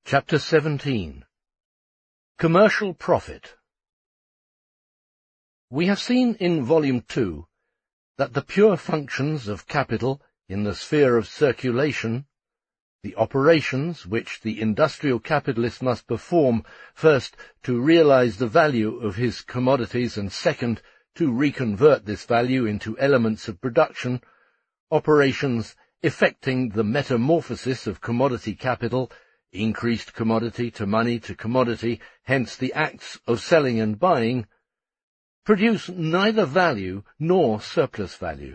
Chapter 17. Commercial Profit. We have seen in Volume 2 that the pure functions of capital in the sphere of circulation, the operations which the industrial capitalist must perform, first to realize the value of his commodities and second to reconvert this value into elements of production, operations effecting the metamorphosis of commodity capital, increased commodity to commodity, hence the acts of selling and buying, produce neither value nor surplus value.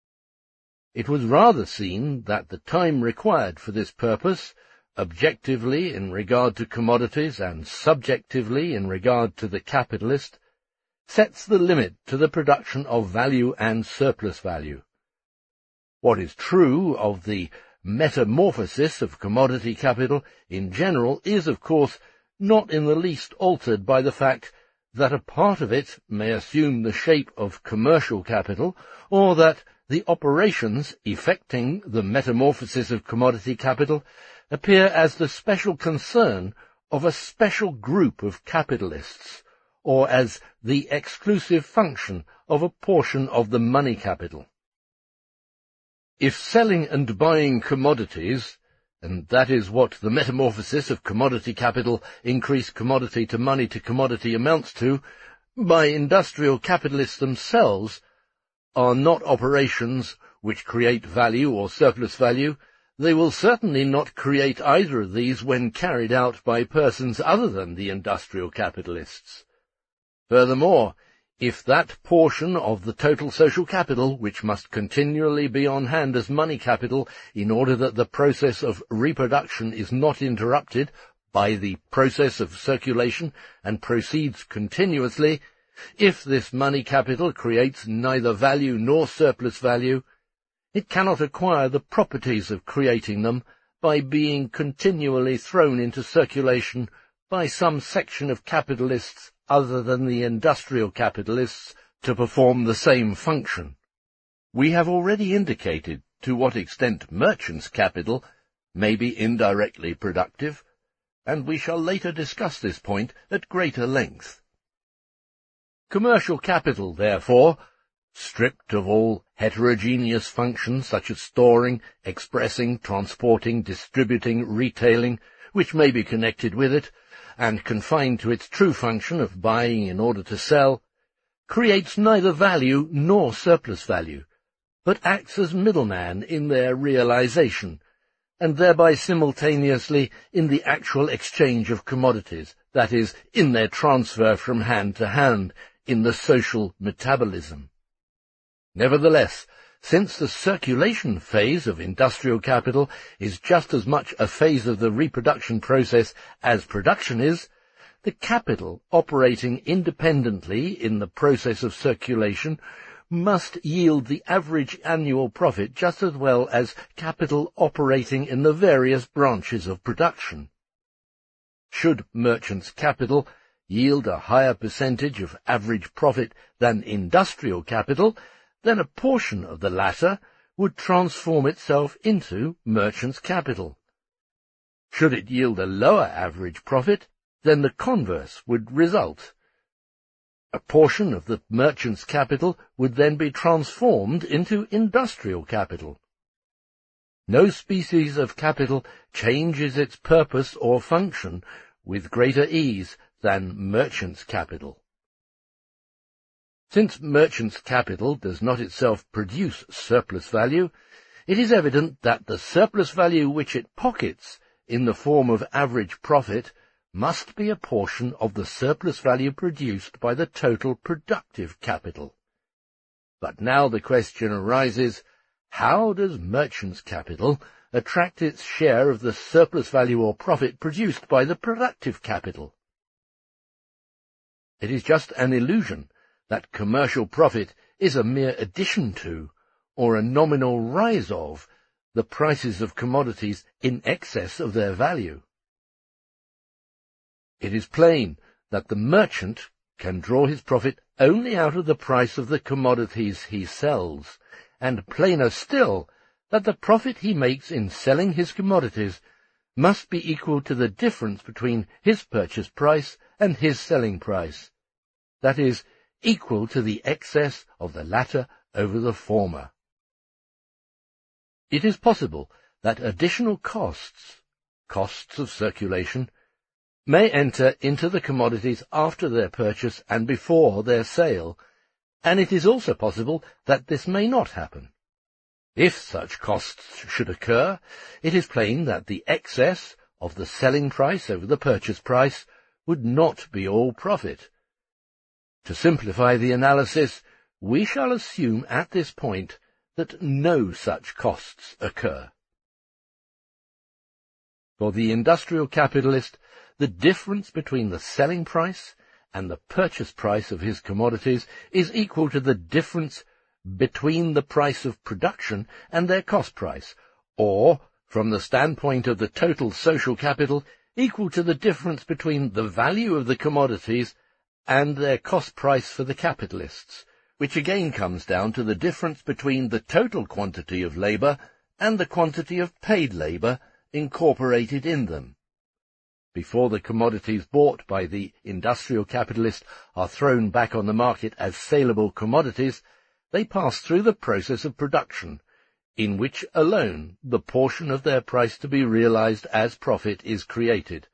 It was rather seen that the time required for this purpose, objectively in regard to commodities and subjectively in regard to the capitalist, sets the limit to the production of value and surplus value. What is true of the metamorphosis of commodity capital in general is, of course, not in the least altered by the fact that a part of it may assume the shape of commercial capital, or that the operations effecting the metamorphosis of commodity capital appear as the special concern of a special group of capitalists, or as the exclusive function of a portion of the money capital. If selling and buying commodities, and that is what the metamorphosis of commodity capital, increased commodity to commodity amounts to, by industrial capitalists themselves, are not operations which create value or surplus value, they will certainly not create either of these when carried out by persons other than the industrial capitalists. Furthermore, if that portion of the total social capital which must continually be on hand as money capital in order that the process of reproduction is not interrupted by the process of circulation and proceeds continuously, if this money capital creates neither value nor surplus value, it cannot acquire the properties of creating them by being continually thrown into circulation by some section of capitalists other than the industrial capitalists to perform the same function. We have already indicated to what extent merchants' capital may be indirectly productive, and we shall later discuss this point at greater length. Commercial capital, therefore, stripped of all heterogeneous functions such as storing, expressing, transporting, distributing, retailing, which may be connected with it, and confined to its true function of buying in order to sell, creates neither value nor surplus value, but acts as middleman in their realization, and thereby simultaneously in the actual exchange of commodities, that is, in their transfer from hand to hand, in the social metabolism. Nevertheless, since the circulation phase of industrial capital is just as much a phase of the reproduction process as production is, the capital operating independently in the process of circulation must yield the average annual profit just as well as capital operating in the various branches of production. Should merchants' capital yield a higher percentage of average profit than industrial capital, then a portion of the latter would transform itself into merchant's capital. Should it yield a lower average profit, then the converse would result. A portion of the merchant's capital would then be transformed into industrial capital. No species of capital changes its purpose or function with greater ease than merchant's capital. Since merchant's capital does not itself produce surplus value, it is evident that the surplus value which it pockets in the form of average profit must be a portion of the surplus value produced by the total productive capital. But now the question arises, how does merchant's capital attract its share of the surplus value or profit produced by the productive capital? It is just an illusion that commercial profit is a mere addition to, or a nominal rise of, the prices of commodities in excess of their value. It is plain that the merchant can draw his profit only out of the price of the commodities he sells, and plainer still that the profit he makes in selling his commodities must be equal to the difference between his purchase price and his selling price, that is, equal to the excess of the latter over the former. It is possible that additional costs of circulation, may enter into the commodities after their purchase and before their sale, and it is also possible that this may not happen. If such costs should occur, it is plain that the excess of the selling price over the purchase price would not be all profit. To simplify the analysis, we shall assume at this point that no such costs occur. For the industrial capitalist, the difference between the selling price and the purchase price of his commodities is equal to the difference between the price of production and their cost price, or, from the standpoint of the total social capital, equal to the difference between the value of the commodities and their cost price for the capitalists, which again comes down to the difference between the total quantity of labour and the quantity of paid labour incorporated in them. Before the commodities bought by the industrial capitalist are thrown back on the market as saleable commodities, they pass through the process of production, in which alone the portion of their price to be realized as profit is created.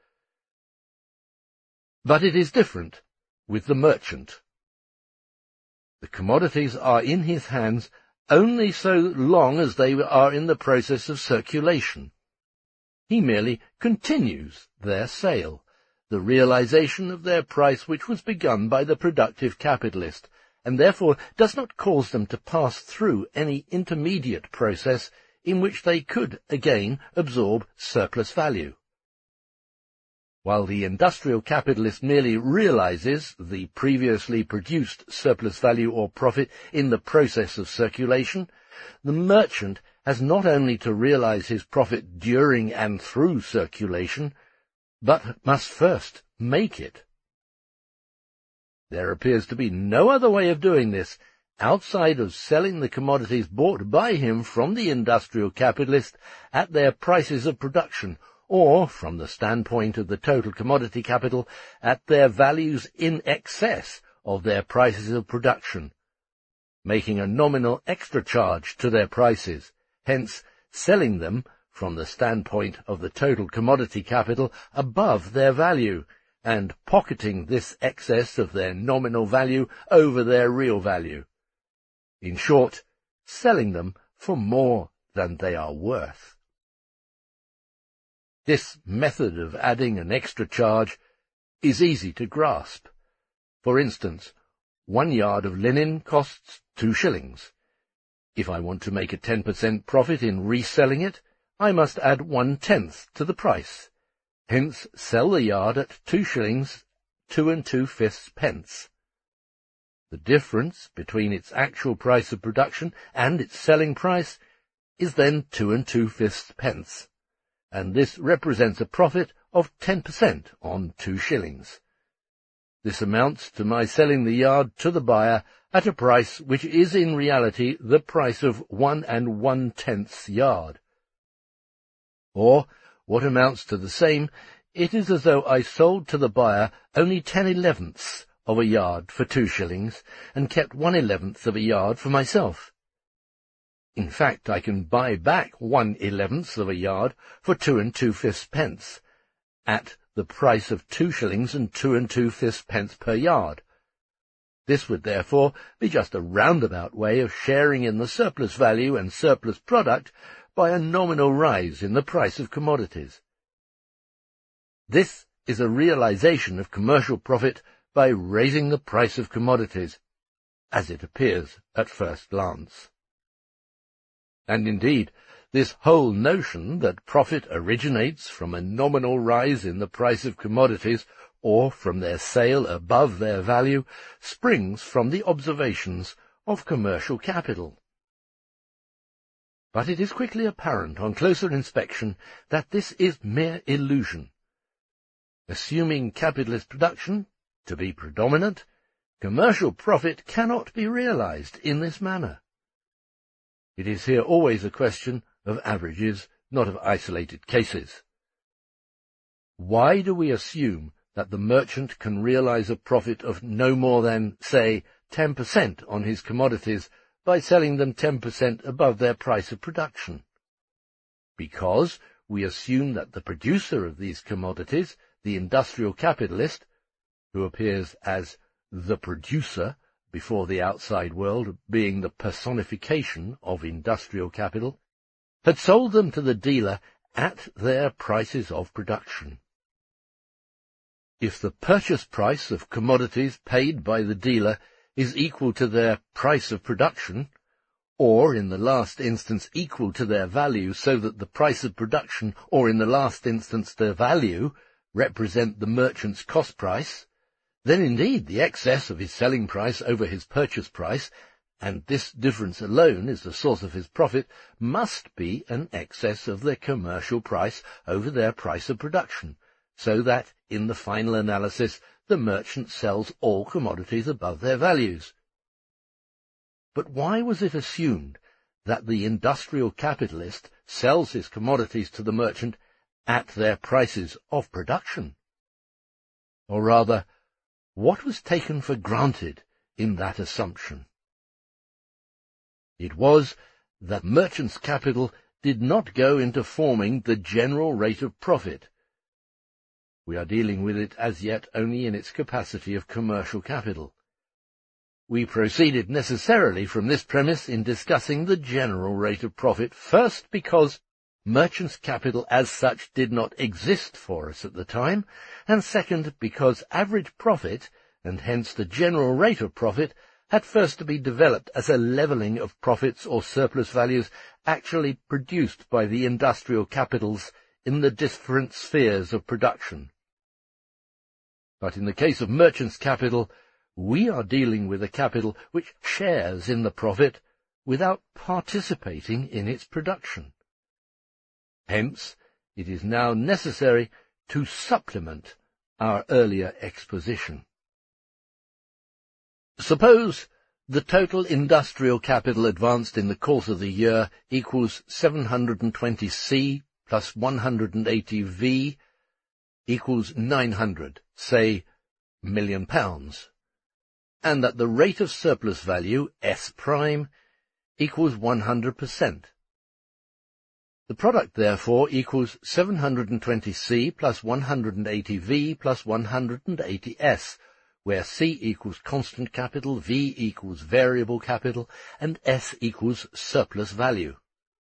But it is different with the merchant. The commodities are in his hands only so long as they are in the process of circulation. He merely continues their sale, the realization of their price which was begun by the productive capitalist, and therefore does not cause them to pass through any intermediate process in which they could again absorb surplus value. While the industrial capitalist merely realizes the previously produced surplus value or profit in the process of circulation, the merchant has not only to realize his profit during and through circulation, but must first make it. There appears to be no other way of doing this outside of selling the commodities bought by him from the industrial capitalist at their prices of production, or, from the standpoint of the total commodity capital, at their values in excess of their prices of production, making a nominal extra charge to their prices, hence selling them, from the standpoint of the total commodity capital, above their value, and pocketing this excess of their nominal value over their real value. In short, selling them for more than they are worth. This method of adding an extra charge is easy to grasp. For instance, 1 yard of linen costs 2 shillings. If I want to make a 10% profit in reselling it, I must add 1/10 to the price, hence sell the yard at 2 shillings 2 2/5 pence. The difference between its actual price of production and its selling price is then 2 2/5 pence, and this represents a profit of 10% on 2 shillings. This amounts to my selling the yard to the buyer at a price which is in reality the price of 1 1/10 yard. Or, what amounts to the same, it is as though I sold to the buyer only 10/11 of a yard for 2 shillings, and kept 1/11 of a yard for myself. In fact, I can buy back 1/11 of a yard for 2 2/5 pence, at the price of 2 shillings 2 2/5 pence per yard. This would therefore be just a roundabout way of sharing in the surplus value and surplus product by a nominal rise in the price of commodities. This is a realization of commercial profit by raising the price of commodities, as it appears at first glance. And indeed, this whole notion that profit originates from a nominal rise in the price of commodities, or from their sale above their value, springs from the observations of commercial capital. But it is quickly apparent on closer inspection that this is mere illusion. Assuming capitalist production to be predominant, commercial profit cannot be realized in this manner. It is here always a question of averages, not of isolated cases. why do we assume that the merchant can realize a profit of no more than, say, 10% on his commodities by selling them 10% above their price of production? Because we assume that the producer of these commodities, the industrial capitalist, who appears as the producer before the outside world, being the personification of industrial capital, had sold them to the dealer at their prices of production. If the purchase price of commodities paid by the dealer is equal to their price of production, or in the last instance equal to their value, so that the price of production, or in the last instance their value, represent the merchant's cost price, then indeed the excess of his selling price over his purchase price, and this difference alone is the source of his profit, must be an excess of their commercial price over their price of production, so that, in the final analysis, the merchant sells all commodities above their values. But why was it assumed that the industrial capitalist sells his commodities to the merchant at their prices of production? Or rather, what was taken for granted in that assumption? It was that merchant's capital did not go into forming the general rate of profit. We are dealing with it as yet only in its capacity of commercial capital. We proceeded necessarily from this premise in discussing the general rate of profit, first because merchant's capital as such did not exist for us at the time, and second because average profit, and hence the general rate of profit, had first to be developed as a levelling of profits or surplus values actually produced by the industrial capitals in the different spheres of production. But in the case of merchant's capital, we are dealing with a capital which shares in the profit without participating in its production. Hence, it is now necessary to supplement our earlier exposition. Suppose the total industrial capital advanced in the course of the year equals 720C plus 180V equals 900, say, £1,000,000, and that the rate of surplus value, S prime, equals 100%. The product, therefore, equals 720C plus 180V plus 180S, where C equals constant capital, V equals variable capital, and S equals surplus value.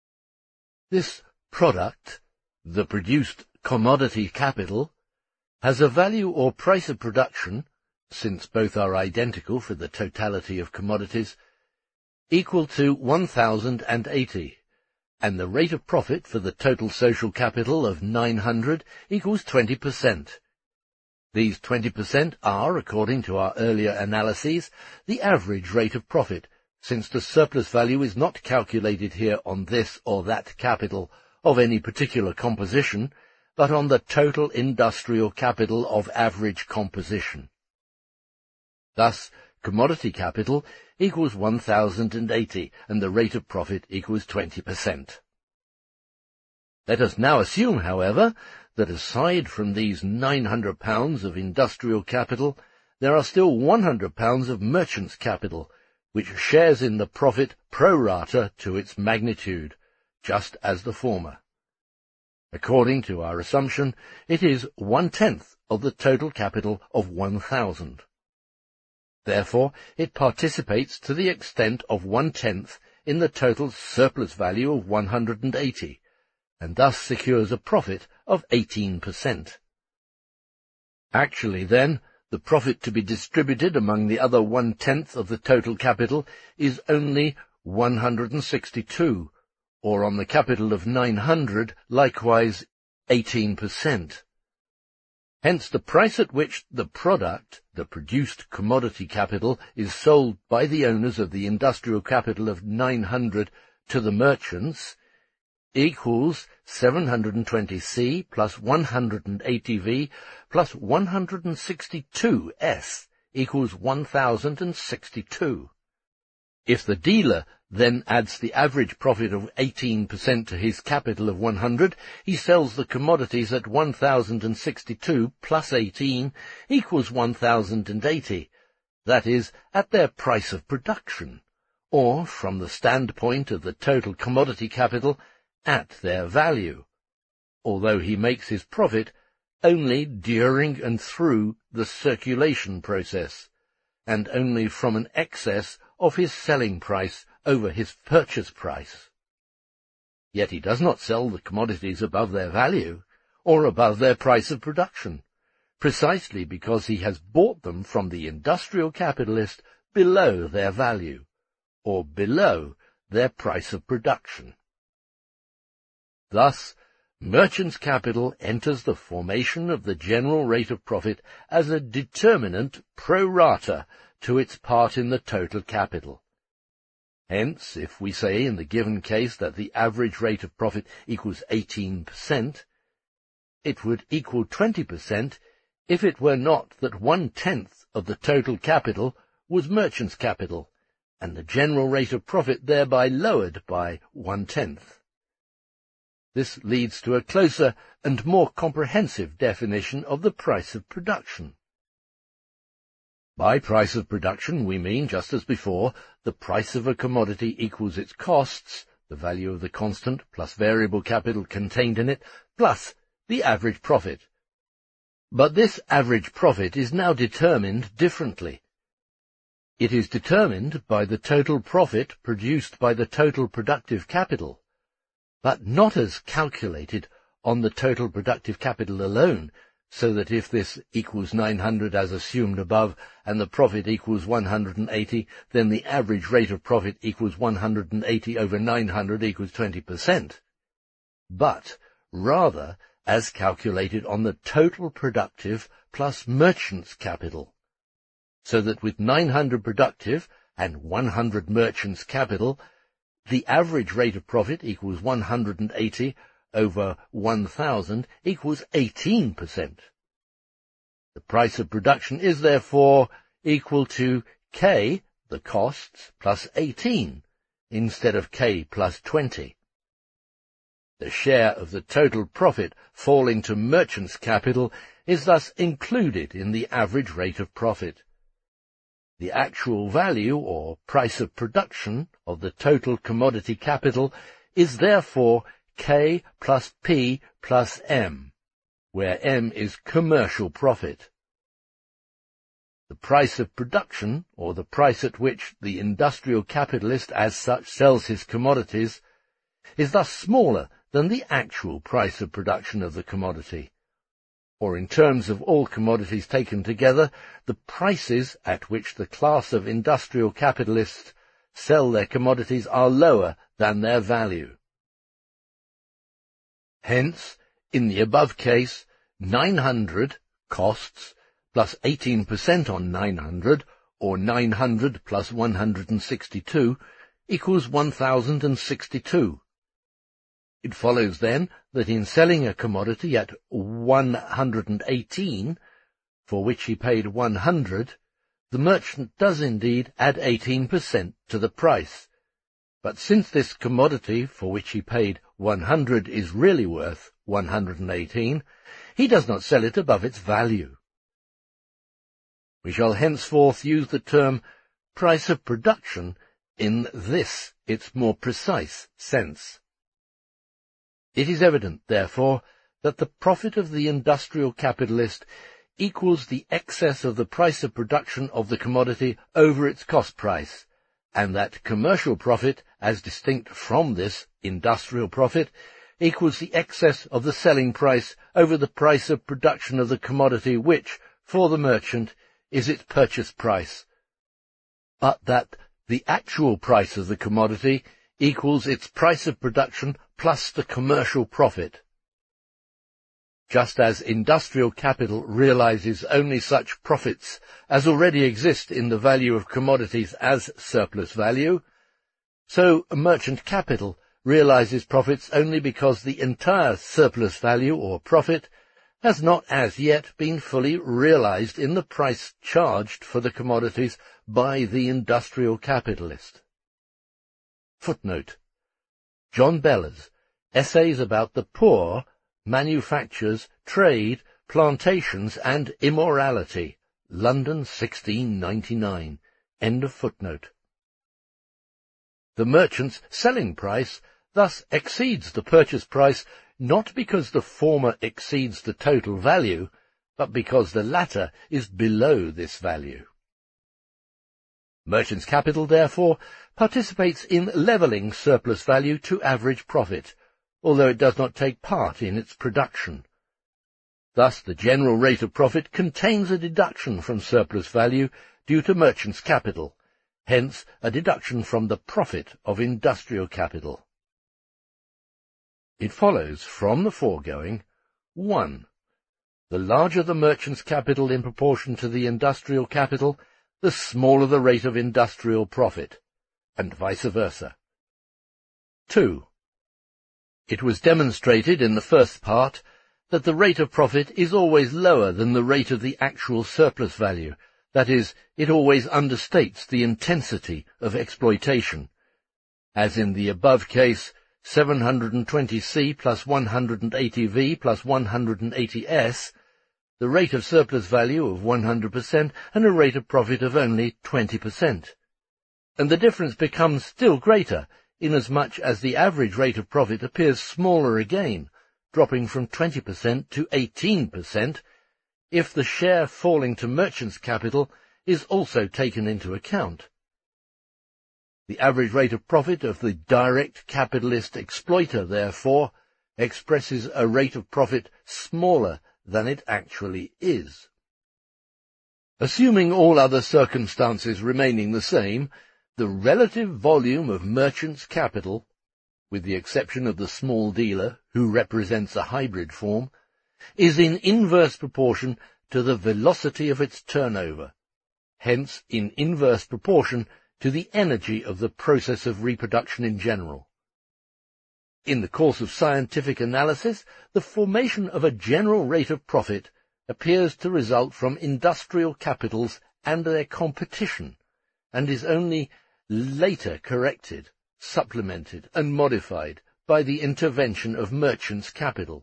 This product, the produced commodity capital, has a value or price of production, since both are identical for the totality of commodities, equal to 1,080. And the rate of profit for the total social capital of 900 equals 20%. These 20% are, according to our earlier analyses, the average rate of profit, since the surplus value is not calculated here on this or that capital of any particular composition, but on the total industrial capital of average composition. Thus, commodity capital equals 1,080, and the rate of profit equals 20%. Let us now assume, however, that aside from these £900 of industrial capital, there are still £100 of merchant's capital, which shares in the profit pro rata to its magnitude, just as the former. According to our assumption, it is 1/10 of the total capital of 1,000. Therefore, it participates to the extent of 1/10 in the total surplus value of 180, and thus secures a profit of 18%. Actually, then, the profit to be distributed among the other 1/10 of the total capital is only 162, or on the capital of 900, likewise 18%. Hence the price at which the product, the produced commodity capital, is sold by the owners of the industrial capital of 900 to the merchants equals 720C plus 180V plus 162S equals 1,062. If the dealer then adds the average profit of 18% to his capital of 100, he sells the commodities at 1,062 plus 18 equals 1,080, that is, at their price of production, or, from the standpoint of the total commodity capital, at their value, although he makes his profit only during and through the circulation process, and only from an excess of his selling price over his purchase price. Yet he does not sell the commodities above their value, or above their price of production, precisely because he has bought them from the industrial capitalist below their value, or below their price of production. Thus, merchant's capital enters the formation of the general rate of profit as a determinant pro rata to its part in the total capital. Hence, if we say in the given case that the average rate of profit equals 18%, it would equal 20% if it were not that 1/10 of the total capital was merchant's capital, and the general rate of profit thereby lowered by 1/10. This leads to a closer and more comprehensive definition of the price of production. By price of production we mean, just as before, the price of a commodity equals its costs, the value of the constant plus variable capital contained in it, plus the average profit. But this average profit is now determined differently. It is determined by the total profit produced by the total productive capital, but not as calculated on the total productive capital alone, so that if this equals 900 as assumed above, and the profit equals 180, then the average rate of profit equals 180 over 900 equals 20%. But rather as calculated on the total productive plus merchant's capital, so that with 900 productive and 100 merchant's capital, the average rate of profit equals 180 over 1,000 equals 18%. The price of production is therefore equal to K, the costs, plus 18, instead of K plus 20. The share of the total profit falling to merchant's capital is thus included in the average rate of profit. The actual value, or price of production, of the total commodity capital is therefore K plus P plus M, where M is commercial profit. The price of production, or the price at which the industrial capitalist as such sells his commodities, is thus smaller than the actual price of production of the commodity. Or in terms of all commodities taken together, the prices at which the class of industrial capitalists sell their commodities are lower than their value. Hence, in the above case, 900 costs plus 18% on 900, or 900 plus 162, equals 1,062. It follows, then, that in selling a commodity at 118, for which he paid 100, the merchant does indeed add 18% to the price. But since this commodity, for which he paid 100, is really worth 118, he does not sell it above its value. We shall henceforth use the term price of production in this, its more precise sense. It is evident, therefore, that the profit of the industrial capitalist equals the excess of the price of production of the commodity over its cost price, and that commercial profit, as distinct from this industrial profit, equals the excess of the selling price over the price of production of the commodity which, for the merchant, is its purchase price, but that the actual price of the commodity equals its price of production plus the commercial profit. Just as industrial capital realizes only such profits as already exist in the value of commodities as surplus value, so merchant capital realizes profits only because the entire surplus value or profit has not as yet been fully realized in the price charged for the commodities by the industrial capitalist. Footnote: John Bellers, Essays about the Poor, Manufactures, Trade, Plantations, and Immorality, London, 1699. End of footnote. The merchant's selling price thus exceeds the purchase price not because the former exceeds the total value, but because the latter is below this value. Merchant's capital, therefore, participates in levelling surplus value to average profit, although it does not take part in its production. Thus the general rate of profit contains a deduction from surplus value due to merchant's capital, hence a deduction from the profit of industrial capital. It follows from the foregoing: 1. The larger the merchant's capital in proportion to the industrial capital, the smaller the rate of industrial profit, and vice versa. 2. It was demonstrated in the first part that the rate of profit is always lower than the rate of the actual surplus value, that is, it always understates the intensity of exploitation. As in the above case, 720C plus 180V plus 180S, the rate of surplus value of 100% and a rate of profit of only 20%. And the difference becomes still greater, inasmuch as the average rate of profit appears smaller again, dropping from 20% to 18%, if the share falling to merchant's capital is also taken into account. The average rate of profit of the direct capitalist exploiter, therefore, expresses a rate of profit smaller than it actually is. Assuming all other circumstances remaining the same, the relative volume of merchant's capital, with the exception of the small dealer, who represents a hybrid form, is in inverse proportion to the velocity of its turnover, hence in inverse proportion to the energy of the process of reproduction in general. In the course of scientific analysis, the formation of a general rate of profit appears to result from industrial capitals and their competition, and is only later corrected, supplemented, and modified by the intervention of merchant's capital.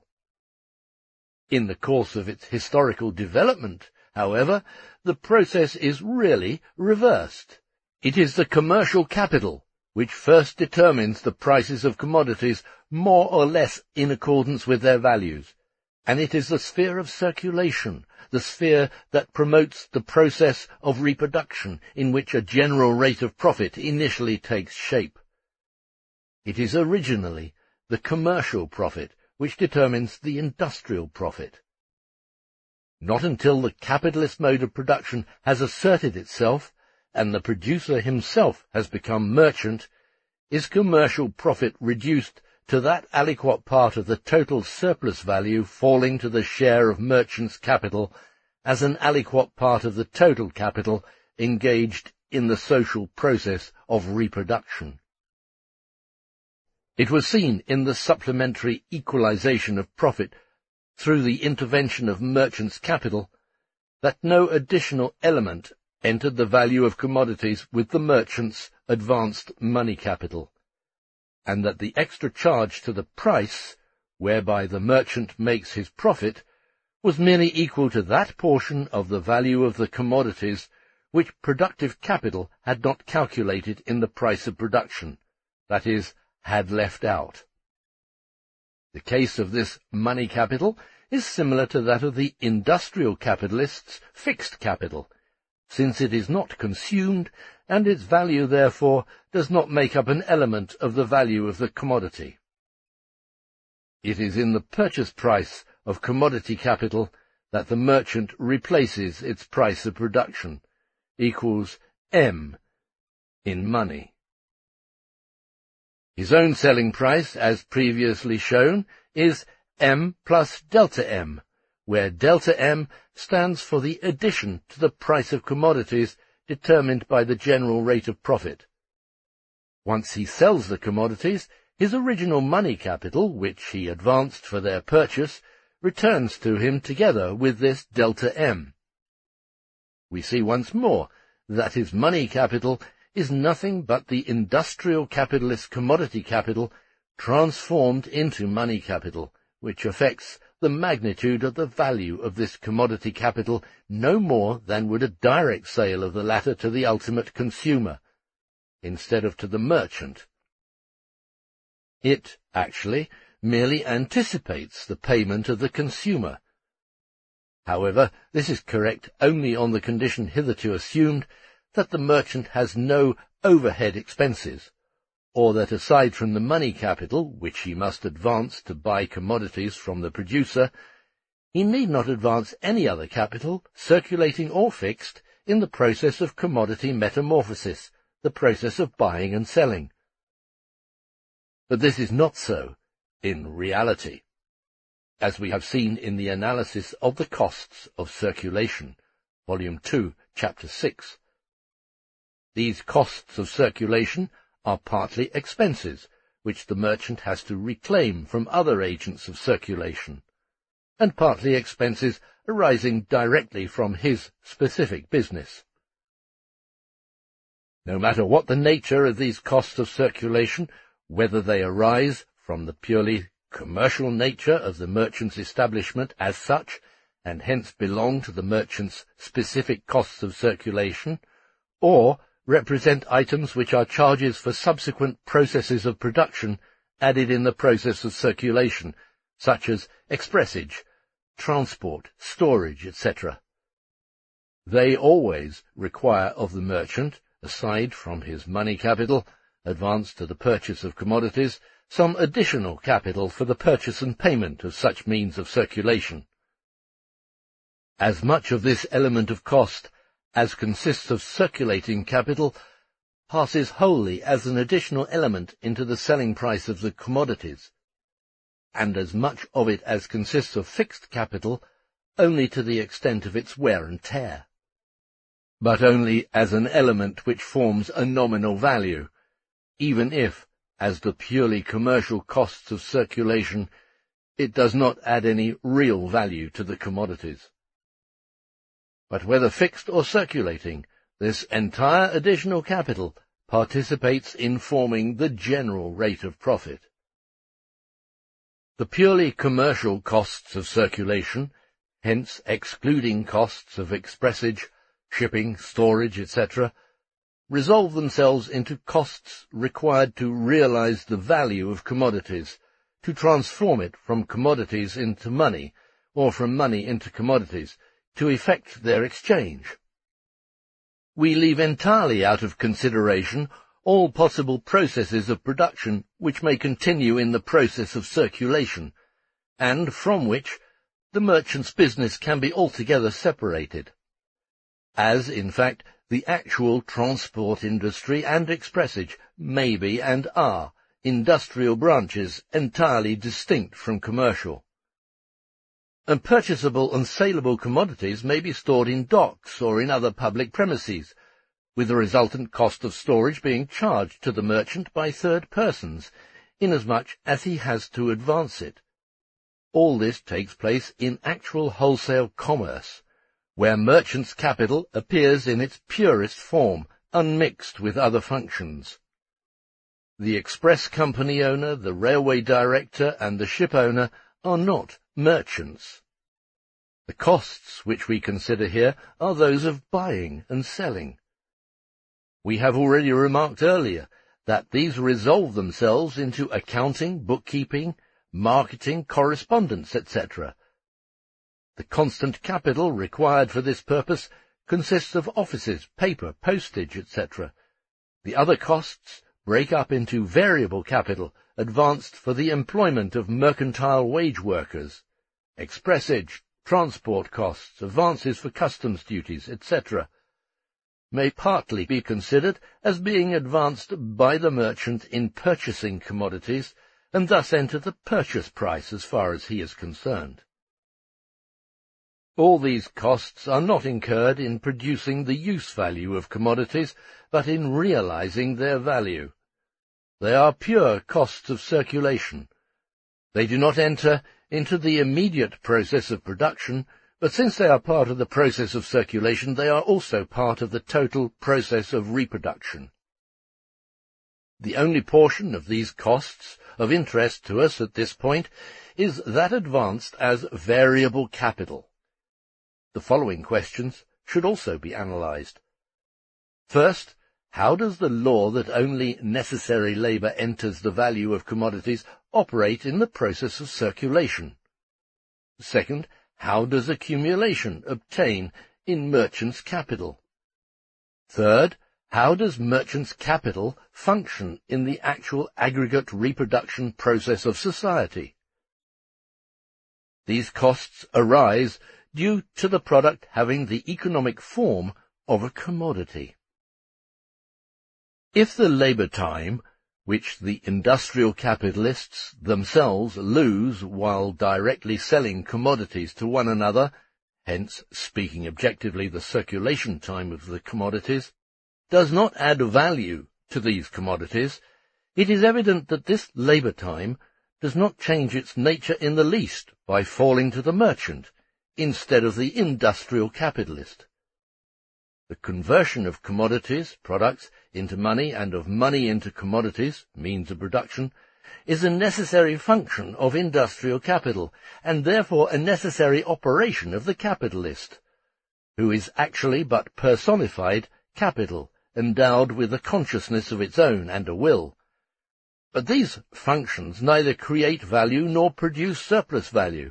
In the course of its historical development, however, the process is really reversed. It is the commercial capital which first determines the prices of commodities more or less in accordance with their values, and it is the sphere of circulation, the sphere that promotes the process of reproduction in which a general rate of profit initially takes shape. It is originally the commercial profit which determines the industrial profit. Not until the capitalist mode of production has asserted itself, and the producer himself has become merchant, is commercial profit reduced to that aliquot part of the total surplus value falling to the share of merchant's capital as an aliquot part of the total capital engaged in the social process of reproduction. It was seen in the supplementary equalization of profit through the intervention of merchant's capital that no additional element entered the value of commodities with the merchant's advanced money capital, and that the extra charge to the price, whereby the merchant makes his profit, was merely equal to that portion of the value of the commodities which productive capital had not calculated in the price of production, that is, had left out. The case of this money capital is similar to that of the industrial capitalist's fixed capital, since it is not consumed, and its value, therefore, does not make up an element of the value of the commodity. It is in the purchase price of commodity capital that the merchant replaces its price of production, equals M in money. His own selling price, as previously shown, is M plus delta M, where delta M stands for the addition to the price of commodities determined by the general rate of profit. Once he sells the commodities, his original money capital, which he advanced for their purchase, returns to him together with this delta M. We see once more that his money capital is nothing but the industrial capitalist commodity capital transformed into money capital, which affects the magnitude of the value of this commodity capital no more than would a direct sale of the latter to the ultimate consumer, instead of to the merchant. It, actually, merely anticipates the payment of the consumer. However, this is correct only on the condition hitherto assumed that the merchant has no overhead expenses, or that aside from the money capital which he must advance to buy commodities from the producer, he need not advance any other capital, circulating or fixed, in the process of commodity metamorphosis, the process of buying and selling. But this is not so in reality, as we have seen in the analysis of the costs of circulation, Volume 2, Chapter 6. These costs of circulation are partly expenses, which the merchant has to reclaim from other agents of circulation, and partly expenses arising directly from his specific business. No matter what the nature of these costs of circulation, whether they arise from the purely commercial nature of the merchant's establishment as such, and hence belong to the merchant's specific costs of circulation, or represent items which are charges for subsequent processes of production added in the process of circulation, such as expressage, transport, storage, etc. They always require of the merchant, aside from his money capital, advanced to the purchase of commodities, some additional capital for the purchase and payment of such means of circulation. As much of this element of cost as consists of circulating capital passes wholly as an additional element into the selling price of the commodities, and as much of it as consists of fixed capital only to the extent of its wear and tear, but only as an element which forms a nominal value, even if, as the purely commercial costs of circulation, it does not add any real value to the commodities. But whether fixed or circulating, this entire additional capital participates in forming the general rate of profit. The purely commercial costs of circulation, hence excluding costs of expressage, shipping, storage, etc., resolve themselves into costs required to realize the value of commodities, to transform it from commodities into money, or from money into commodities, to effect their exchange. We leave entirely out of consideration all possible processes of production which may continue in the process of circulation, and from which the merchant's business can be altogether separated, as, in fact, the actual transport industry and expressage may be and are industrial branches entirely distinct from commercial. And purchasable and saleable commodities may be stored in docks or in other public premises, with the resultant cost of storage being charged to the merchant by third persons, inasmuch as he has to advance it. All this takes place in actual wholesale commerce, where merchant's capital appears in its purest form, unmixed with other functions. The express company owner, the railway director, and the ship owner are not merchants. The costs which we consider here are those of buying and selling. We have already remarked earlier that these resolve themselves into accounting, bookkeeping, marketing, correspondence, etc. The constant capital required for this purpose consists of offices, paper, postage, etc. The other costs break up into variable capital advanced for the employment of mercantile wage workers, expressage, transport costs, advances for customs duties, etc., may partly be considered as being advanced by the merchant in purchasing commodities, and thus enter the purchase price as far as he is concerned. All these costs are not incurred in producing the use value of commodities, but in realizing their value. They are pure costs of circulation. They do not enter into the immediate process of production, but since they are part of the process of circulation, they are also part of the total process of reproduction. The only portion of these costs of interest to us at this point is that advanced as variable capital. The following questions should also be analyzed. First, how does the law that only necessary labor enters the value of commodities operate in the process of circulation? Second, how does accumulation obtain in merchants' capital? Third, how does merchants' capital function in the actual aggregate reproduction process of society? These costs arise due to the product having the economic form of a commodity. If the labor time, which the industrial capitalists themselves lose while directly selling commodities to one another, hence, speaking objectively, the circulation time of the commodities, does not add value to these commodities, it is evident that this labor time does not change its nature in the least by falling to the merchant instead of the industrial capitalist. The conversion of commodities, products, into money and of money into commodities, means of production, is a necessary function of industrial capital, and therefore a necessary operation of the capitalist, who is actually but personified capital, endowed with a consciousness of its own and a will. But these functions neither create value nor produce surplus value.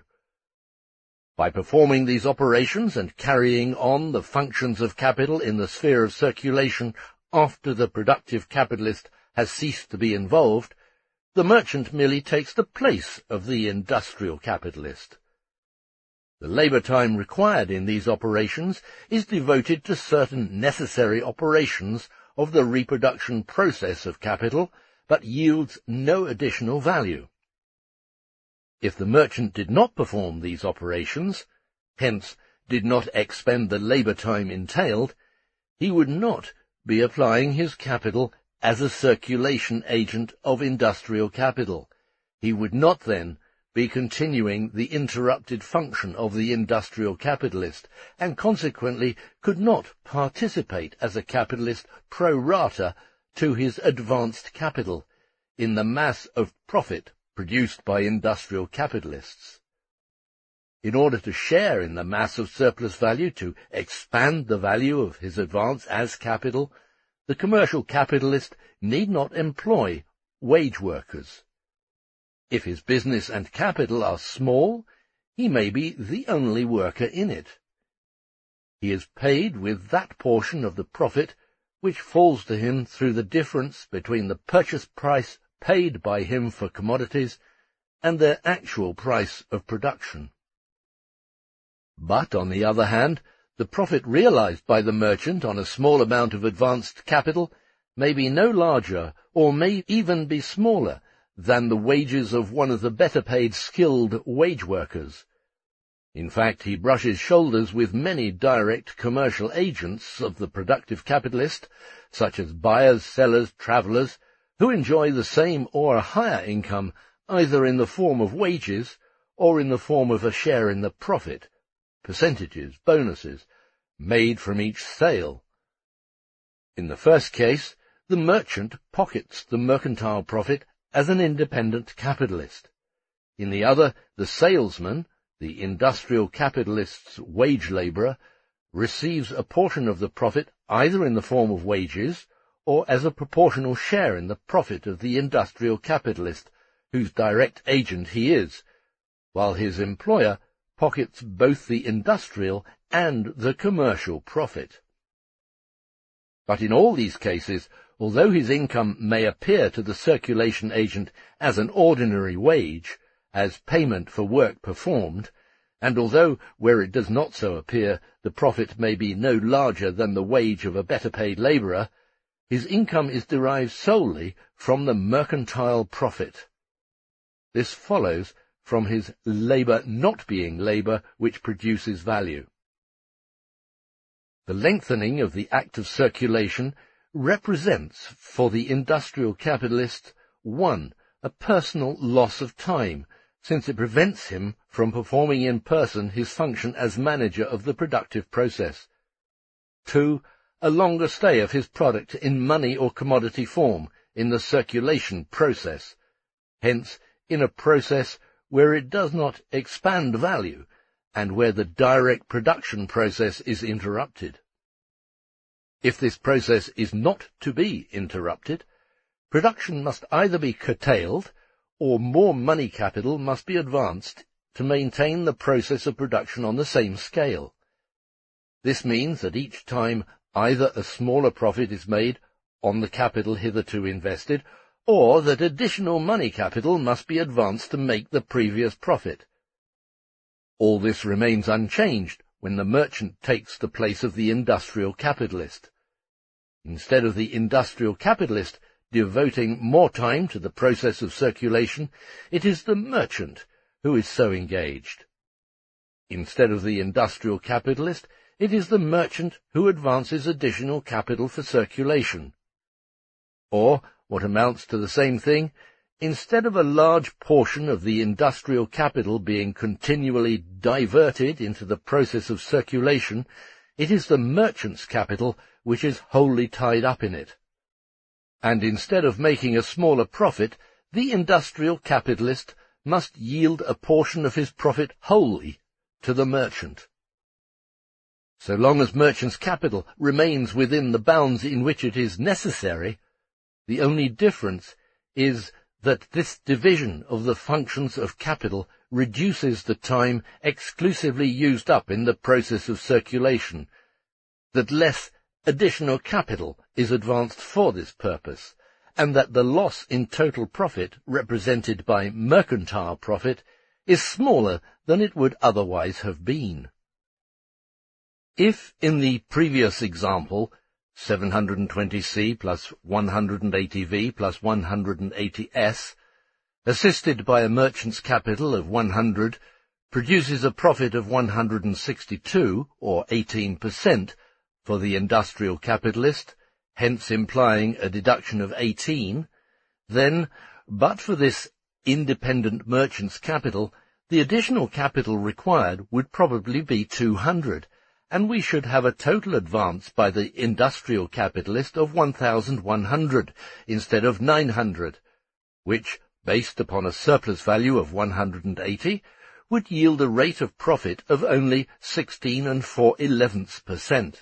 By performing these operations and carrying on the functions of capital in the sphere of circulation after the productive capitalist has ceased to be involved, the merchant merely takes the place of the industrial capitalist. The labor time required in these operations is devoted to certain necessary operations of the reproduction process of capital, but yields no additional value. If the merchant did not perform these operations, hence did not expend the labor time entailed, he would not be applying his capital as a circulation agent of industrial capital. He would not then be continuing the interrupted function of the industrial capitalist, and consequently could not participate as a capitalist pro rata to his advanced capital in the mass of profit produced by industrial capitalists. In order to share in the mass of surplus value, to expand the value of his advance as capital, the commercial capitalist need not employ wage workers. If his business and capital are small, he may be the only worker in it. He is paid with that portion of the profit which falls to him through the difference between the purchase price paid by him for commodities and their actual price of production. But, on the other hand, the profit realized by the merchant on a small amount of advanced capital may be no larger, or may even be smaller, than the wages of one of the better-paid skilled wage workers. In fact, he brushes shoulders with many direct commercial agents of the productive capitalist, such as buyers, sellers, travellers, who enjoy the same or a higher income either in the form of wages or in the form of a share in the profit, percentages, bonuses, made from each sale. In the first case, the merchant pockets the mercantile profit as an independent capitalist. In the other, the salesman, the industrial capitalist's wage labourer, receives a portion of the profit either in the form of wages or as a proportional share in the profit of the industrial capitalist, whose direct agent he is, while his employer pockets both the industrial and the commercial profit. But in all these cases, although his income may appear to the circulation agent as an ordinary wage, as payment for work performed, and although, where it does not so appear, the profit may be no larger than the wage of a better-paid labourer, his income is derived solely from the mercantile profit. This follows from his labour not being labour which produces value. The lengthening of the act of circulation represents for the industrial capitalist, 1, a personal loss of time, since it prevents him from performing in person his function as manager of the productive process. 2, a longer stay of his product in money or commodity form, in the circulation process, hence in a process where it does not expand value and where the direct production process is interrupted. If this process is not to be interrupted, production must either be curtailed or more money capital must be advanced to maintain the process of production on the same scale. This means that each time either a smaller profit is made on the capital hitherto invested, or that additional money capital must be advanced to make the previous profit. All this remains unchanged when the merchant takes the place of the industrial capitalist. Instead of the industrial capitalist devoting more time to the process of circulation, it is the merchant who is so engaged. Instead of the industrial capitalist, it is the merchant who advances additional capital for circulation. Or, what amounts to the same thing, instead of a large portion of the industrial capital being continually diverted into the process of circulation, it is the merchant's capital which is wholly tied up in it. And instead of making a smaller profit, the industrial capitalist must yield a portion of his profit wholly to the merchant. So long as merchant's capital remains within the bounds in which it is necessary, the only difference is that this division of the functions of capital reduces the time exclusively used up in the process of circulation, that less additional capital is advanced for this purpose, and that the loss in total profit represented by mercantile profit is smaller than it would otherwise have been. If in the previous example 720C plus 180V plus 180S, assisted by a merchant's capital of 100, produces a profit of 162, or 18%, for the industrial capitalist, hence implying a deduction of 18, then, but for this independent merchant's capital, the additional capital required would probably be 200, and we should have a total advance by the industrial capitalist of 1,100 instead of 900, which, based upon a surplus value of 180, would yield a rate of profit of only 16 4/11%.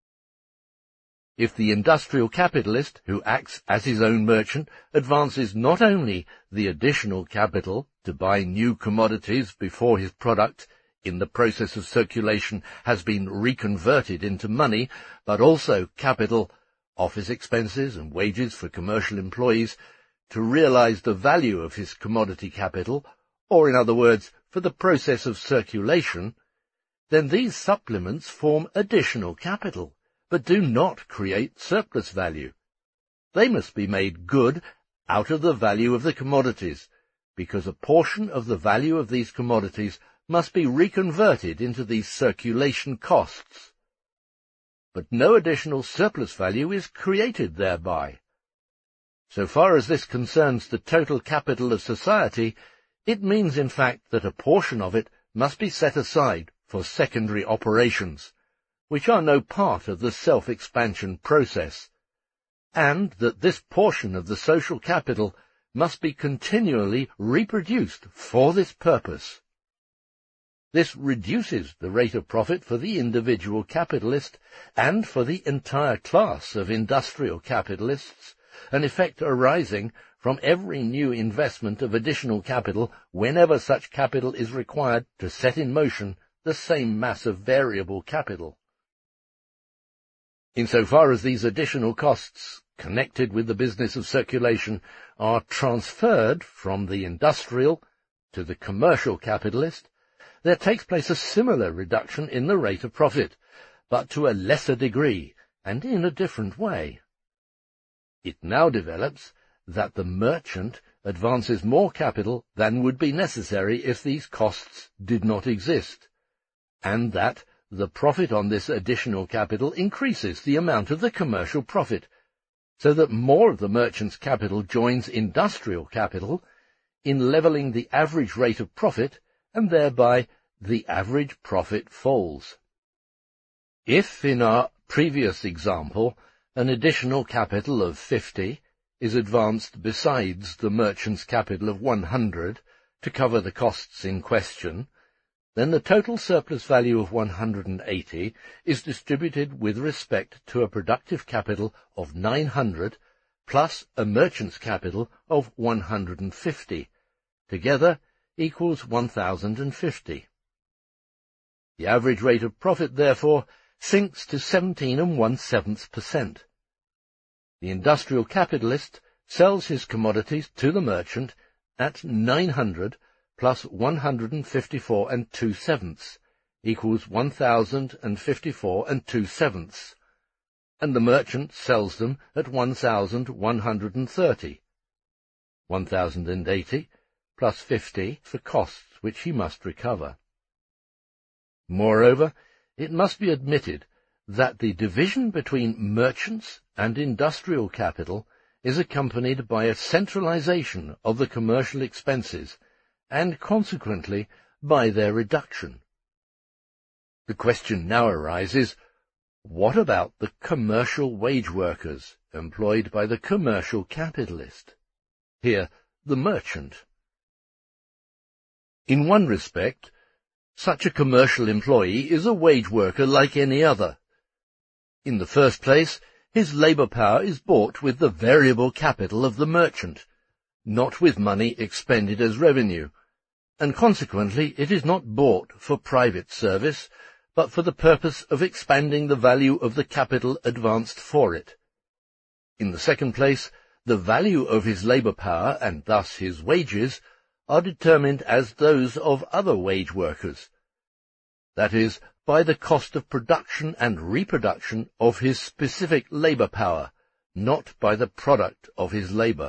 If the industrial capitalist, who acts as his own merchant, advances not only the additional capital to buy new commodities before his product in the process of circulation has been reconverted into money, but also capital, office expenses and wages for commercial employees, to realize the value of his commodity capital, or in other words, for the process of circulation, then these supplements form additional capital, but do not create surplus value. They must be made good out of the value of the commodities, because a portion of the value of these commodities must be reconverted into these circulation costs. But no additional surplus value is created thereby. So far as this concerns the total capital of society, it means in fact that a portion of it must be set aside for secondary operations, which are no part of the self-expansion process, and that this portion of the social capital must be continually reproduced for this purpose. This reduces the rate of profit for the individual capitalist and for the entire class of industrial capitalists, an effect arising from every new investment of additional capital whenever such capital is required to set in motion the same mass of variable capital. Insofar as these additional costs connected with the business of circulation are transferred from the industrial to the commercial capitalist, there takes place a similar reduction in the rate of profit, but to a lesser degree and in a different way. It now develops that the merchant advances more capital than would be necessary if these costs did not exist, and that the profit on this additional capital increases the amount of the commercial profit, so that more of the merchant's capital joins industrial capital in levelling the average rate of profit, and thereby the average profit falls. If, in our previous example, an additional capital of 50 is advanced besides the merchant's capital of 100 to cover the costs in question, then the total surplus value of 180 is distributed with respect to a productive capital of 900 plus a merchant's capital of 150, together equals 1,050. The average rate of profit, therefore, sinks to 17 1/7%. The industrial capitalist sells his commodities to the merchant at 900 plus 154 2/7 equals 1,054 2/7, and the merchant sells them at 1,130, 1,080 plus 50 for costs which he must recover. Moreover, it must be admitted that the division between merchants and industrial capital is accompanied by a centralization of the commercial expenses, and consequently by their reduction. The question now arises, what about the commercial wage workers employed by the commercial capitalist? Here, the merchant. In one respect, such a commercial employee is a wage worker like any other. In the first place, his labour power is bought with the variable capital of the merchant, not with money expended as revenue, and consequently it is not bought for private service, but for the purpose of expanding the value of the capital advanced for it. In the second place, the value of his labour power, and thus his wages, are determined as those of other wage workers, that is, by the cost of production and reproduction of his specific labour power, not by the product of his labour.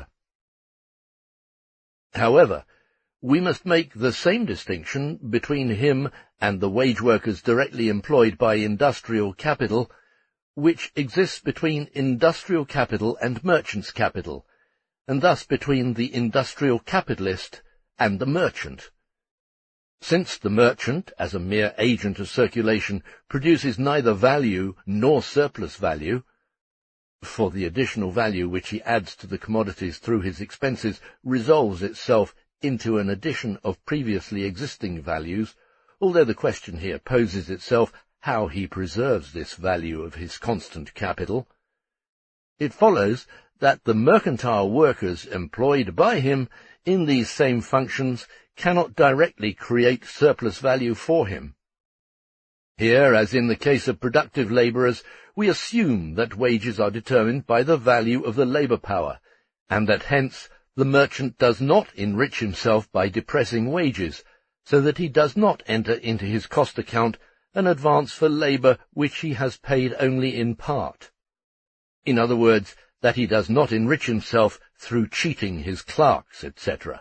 However, we must make the same distinction between him and the wage workers directly employed by industrial capital, which exists between industrial capital and merchant's capital, and thus between the industrial capitalist and the merchant. Since the merchant, as a mere agent of circulation, produces neither value nor surplus value, for the additional value which he adds to the commodities through his expenses resolves itself into an addition of previously existing values, although the question here poses itself how he preserves this value of his constant capital, it follows that the mercantile workers employed by him in these same functions cannot directly create surplus value for him. Here, as in the case of productive labourers, we assume that wages are determined by the value of the labour power, and that hence the merchant does not enrich himself by depressing wages, so that he does not enter into his cost account an advance for labour which he has paid only in part. In other words, that he does not enrich himself through cheating his clerks, etc.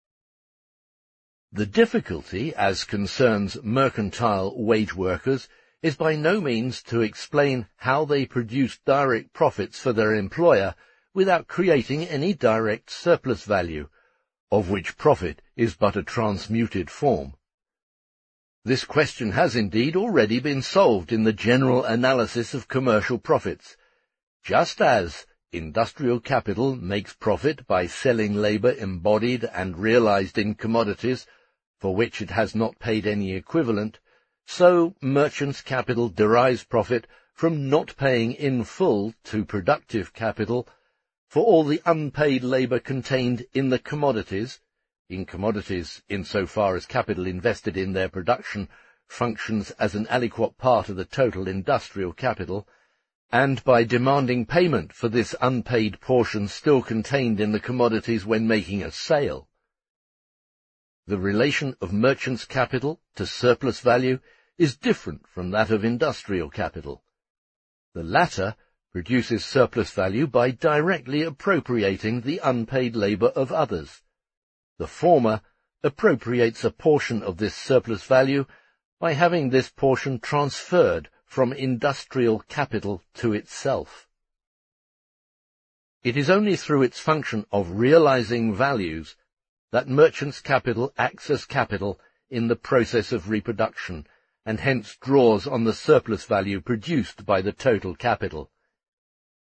The difficulty, as concerns mercantile wage workers, is by no means to explain how they produce direct profits for their employer without creating any direct surplus value, of which profit is but a transmuted form. This question has indeed already been solved in the general analysis of commercial profits, just as industrial capital makes profit by selling labour embodied and realized in commodities for which it has not paid any equivalent, so merchant's capital derives profit from not paying in full to productive capital for all the unpaid labour contained in the commodities, insofar as capital invested in their production functions as an aliquot part of the total industrial capital, and by demanding payment for this unpaid portion still contained in the commodities when making a sale. The relation of merchant's capital to surplus value is different from that of industrial capital. The latter produces surplus value by directly appropriating the unpaid labour of others. The former appropriates a portion of this surplus value by having this portion transferred from industrial capital to itself. It is only through its function of realizing values that merchant's capital acts as capital in the process of reproduction, and hence draws on the surplus value produced by the total capital.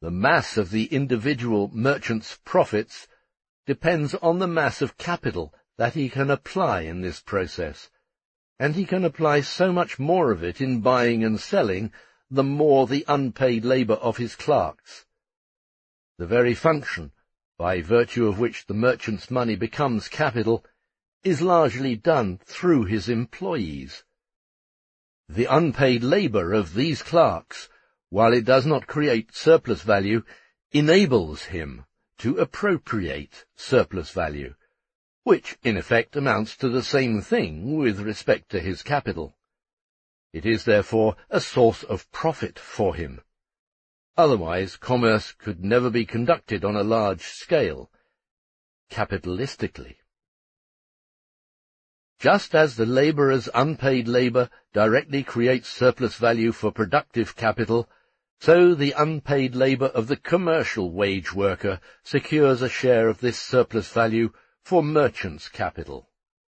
The mass of the individual merchant's profits depends on the mass of capital that he can apply in this process, and he can apply so much more of it in buying and selling, the more the unpaid labour of his clerks. The very function, by virtue of which the merchant's money becomes capital, is largely done through his employees. The unpaid labour of these clerks, while it does not create surplus value, enables him to appropriate surplus value, which in effect amounts to the same thing with respect to his capital. It is therefore a source of profit for him. Otherwise commerce could never be conducted on a large scale, capitalistically. Just as the labourer's unpaid labour directly creates surplus value for productive capital, so the unpaid labour of the commercial wage worker secures a share of this surplus value for merchant's capital.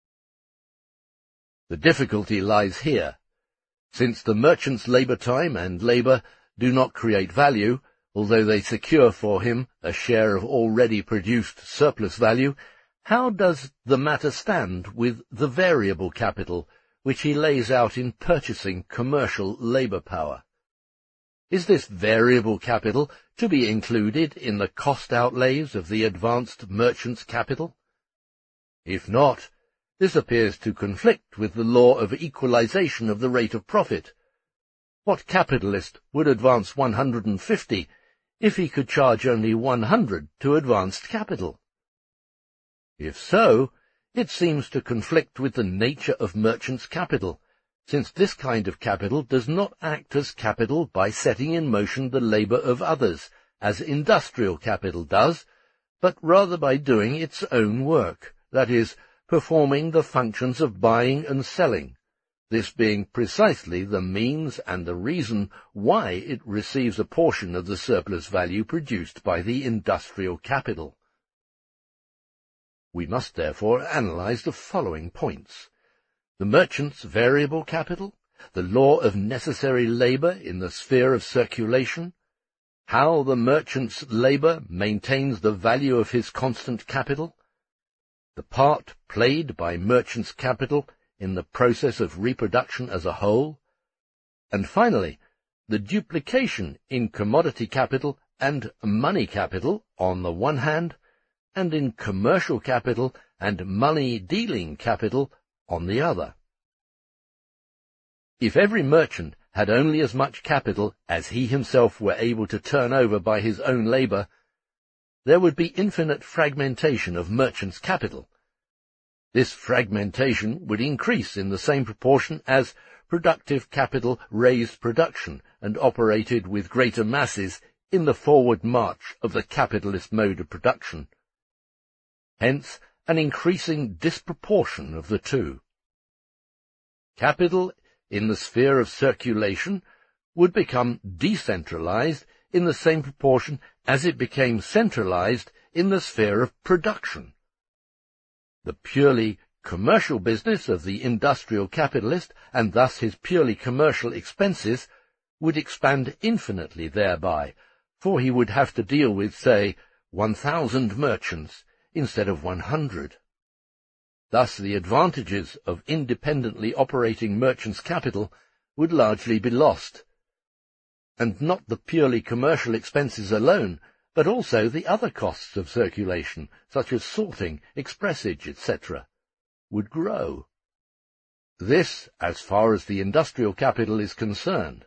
The difficulty lies here. Since the merchant's labour time and labour do not create value, although they secure for him a share of already produced surplus value, how does the matter stand with the variable capital which he lays out in purchasing commercial labour power? Is this variable capital to be included in the cost outlays of the advanced merchant's capital? If not, this appears to conflict with the law of equalization of the rate of profit. What capitalist would advance 150 if he could charge only 100 to advanced capital? If so, it seems to conflict with the nature of merchant's capital, since this kind of capital does not act as capital by setting in motion the labour of others, as industrial capital does, but rather by doing its own work, that is, performing the functions of buying and selling, this being precisely the means and the reason why it receives a portion of the surplus value produced by the industrial capital. We must therefore analyze the following points: the merchant's variable capital, the law of necessary labour in the sphere of circulation, how the merchant's labour maintains the value of his constant capital, the part played by merchant's capital in the process of reproduction as a whole, and finally, the duplication in commodity capital and money capital on the one hand, and in commercial capital and money-dealing capital on the other. If every merchant had only as much capital as he himself were able to turn over by his own labour, there would be infinite fragmentation of merchant's capital. This fragmentation would increase in the same proportion as productive capital raised production and operated with greater masses in the forward march of the capitalist mode of production. Hence, an increasing disproportion of the two. Capital in the sphere of circulation would become decentralized in the same proportion as it became centralized in the sphere of production. The purely commercial business of the industrial capitalist, and thus his purely commercial expenses, would expand infinitely thereby, for he would have to deal with, say, 1,000 merchants instead of 100. Thus the advantages of independently operating merchants' capital would largely be lost, and not the purely commercial expenses alone, but also the other costs of circulation, such as sorting, expressage, etc., would grow. This, as far as the industrial capital is concerned.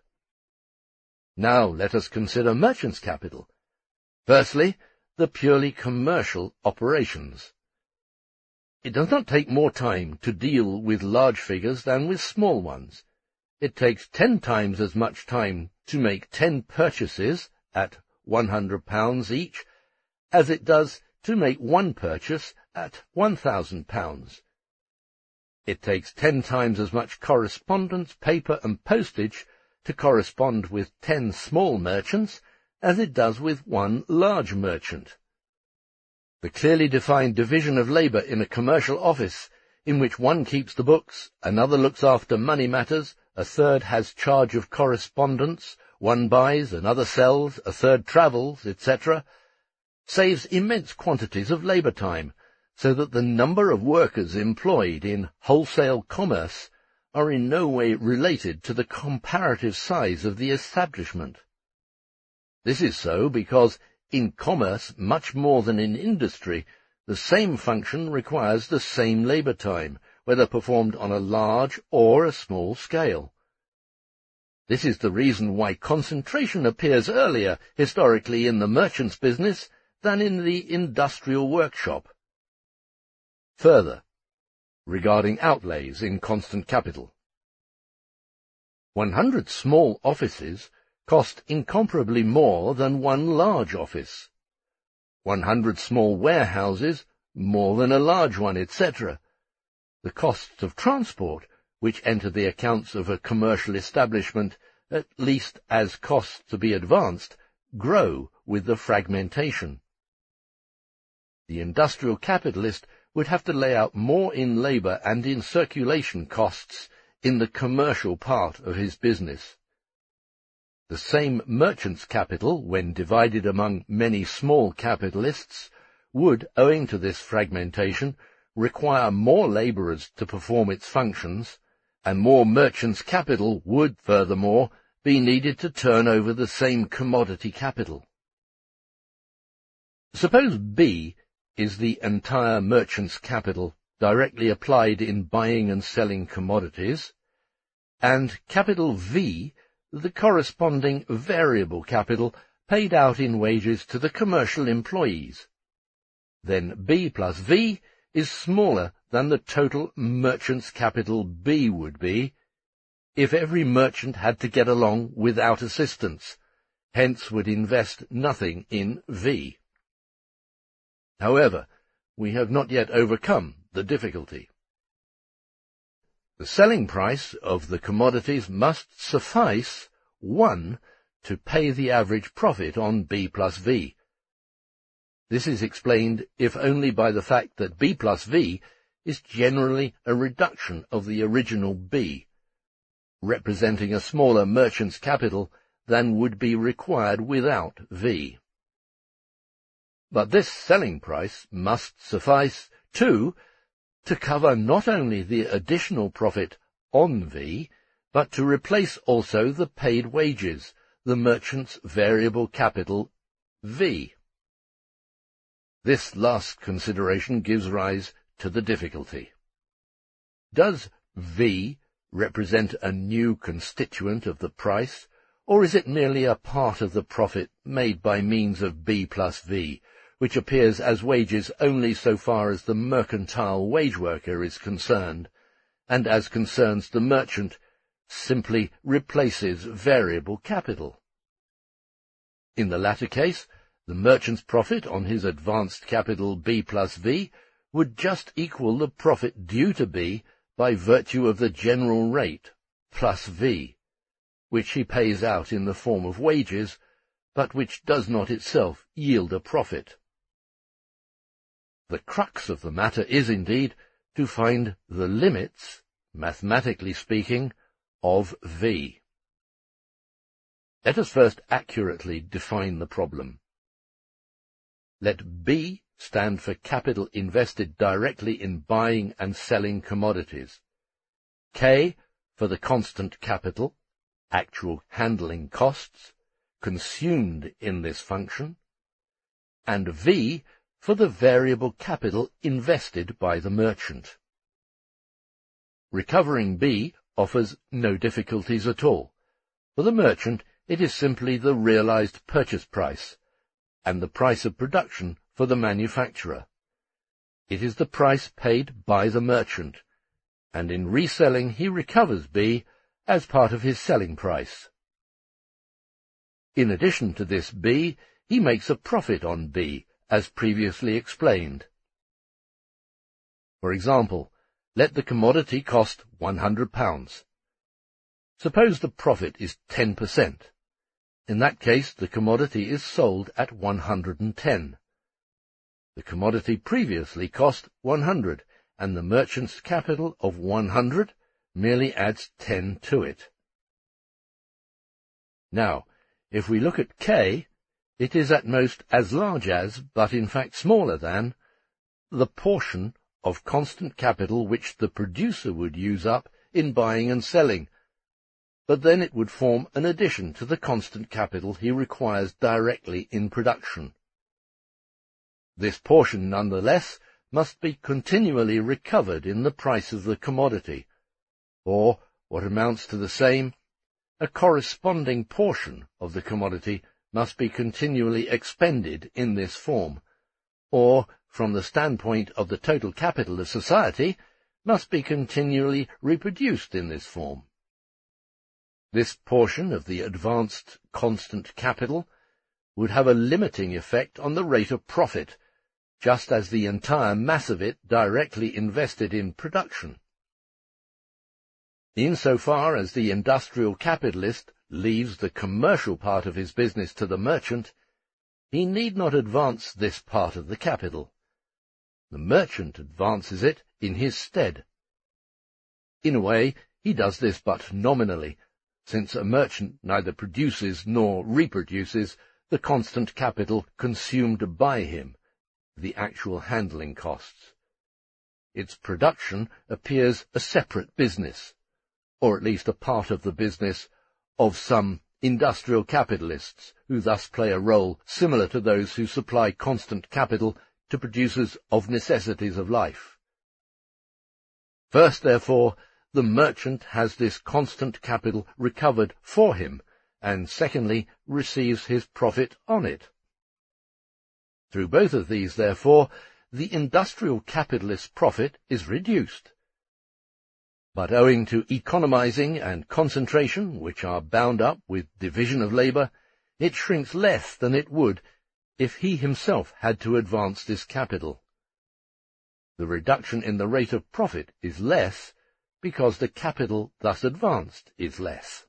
Now let us consider merchants' capital. Firstly, the purely commercial operations. It does not take more time to deal with large figures than with small ones. It takes 10 times as much time to make 10 purchases at £100 each as it does to make one purchase at £1,000. It takes 10 times as much correspondence, paper and postage to correspond with 10 small merchants as it does with one large merchant. The clearly defined division of labour in a commercial office, in which one keeps the books, another looks after money matters, a third has charge of correspondence, one buys, another sells, a third travels, etc., saves immense quantities of labour time, so that the number of workers employed in wholesale commerce are in no way related to the comparative size of the establishment. This is so because in commerce, much more than in industry, the same function requires the same labour time, whether performed on a large or a small scale. This is the reason why concentration appears earlier, historically, in the merchant's business than in the industrial workshop. Further, regarding outlays in constant capital. 100 small offices cost incomparably more than one large office. 100 small warehouses more than a large one, etc. The costs of transport, which enter the accounts of a commercial establishment, at least as costs to be advanced, grow with the fragmentation. The industrial capitalist would have to lay out more in labour and in circulation costs in the commercial part of his business. The same merchant's capital, when divided among many small capitalists, would, owing to this fragmentation, require more labourers to perform its functions, and more merchants' capital would, furthermore, be needed to turn over the same commodity capital. Suppose B is the entire merchant's capital directly applied in buying and selling commodities, and capital V the corresponding variable capital paid out in wages to the commercial employees. Then B plus V is smaller than the total merchant's capital B would be if every merchant had to get along without assistance, hence would invest nothing in V. However, we have not yet overcome the difficulty. The selling price of the commodities must suffice, 1, to pay the average profit on B plus V. This is explained if only by the fact that B plus V is generally a reduction of the original B, representing a smaller merchant's capital than would be required without V. But this selling price must suffice, 2, to cover not only the additional profit on V, but to replace also the paid wages, the merchant's variable capital V. This last consideration gives rise to the difficulty. Does V represent a new constituent of the price, or is it merely a part of the profit made by means of B plus V, which appears as wages only so far as the mercantile wage worker is concerned, and as concerns the merchant, simply replaces variable capital? In the latter case, the merchant's profit on his advanced capital B plus V would just equal the profit due to B by virtue of the general rate, plus V, which he pays out in the form of wages, but which does not itself yield a profit. The crux of the matter is, indeed, to find the limits, mathematically speaking, of V. Let us first accurately define the problem. Let B stand for capital invested directly in buying and selling commodities, K for the constant capital, actual handling costs, consumed in this function, and V for the variable capital invested by the merchant. Recovering B offers no difficulties at all. For the merchant, it is simply the realized purchase price, and the price of production for the manufacturer. It is the price paid by the merchant, and in reselling he recovers B as part of his selling price. In addition to this B, he makes a profit on B, as previously explained. For example, let the commodity cost £100. Suppose the profit is 10%. In that case, the commodity is sold at 110. The commodity previously cost 100, and the merchant's capital of 100 merely adds 10 to it. Now, if we look at K, it is at most as large as, but in fact smaller than, the portion of constant capital which the producer would use up in buying and selling, but then it would form an addition to the constant capital he requires directly in production. This portion, nonetheless, must be continually recovered in the price of the commodity, or, what amounts to the same, a corresponding portion of the commodity must be continually expended in this form, or, from the standpoint of the total capital of society, must be continually reproduced in this form. This portion of the advanced constant capital would have a limiting effect on the rate of profit, just as the entire mass of it directly invested in production. Insofar as the industrial capitalist leaves the commercial part of his business to the merchant, he need not advance this part of the capital. The merchant advances it in his stead. In a way, he does this but nominally, since a merchant neither produces nor reproduces the constant capital consumed by him, the actual handling costs. Its production appears a separate business, or at least a part of the business of some industrial capitalists, who thus play a role similar to those who supply constant capital to producers of necessities of life. First, therefore, the merchant has this constant capital recovered for him, and secondly, receives his profit on it. Through both of these, therefore, the industrial capitalist's profit is reduced. But owing to economizing and concentration, which are bound up with division of labor, it shrinks less than it would if he himself had to advance this capital. The reduction in the rate of profit is less because the capital thus advanced is less.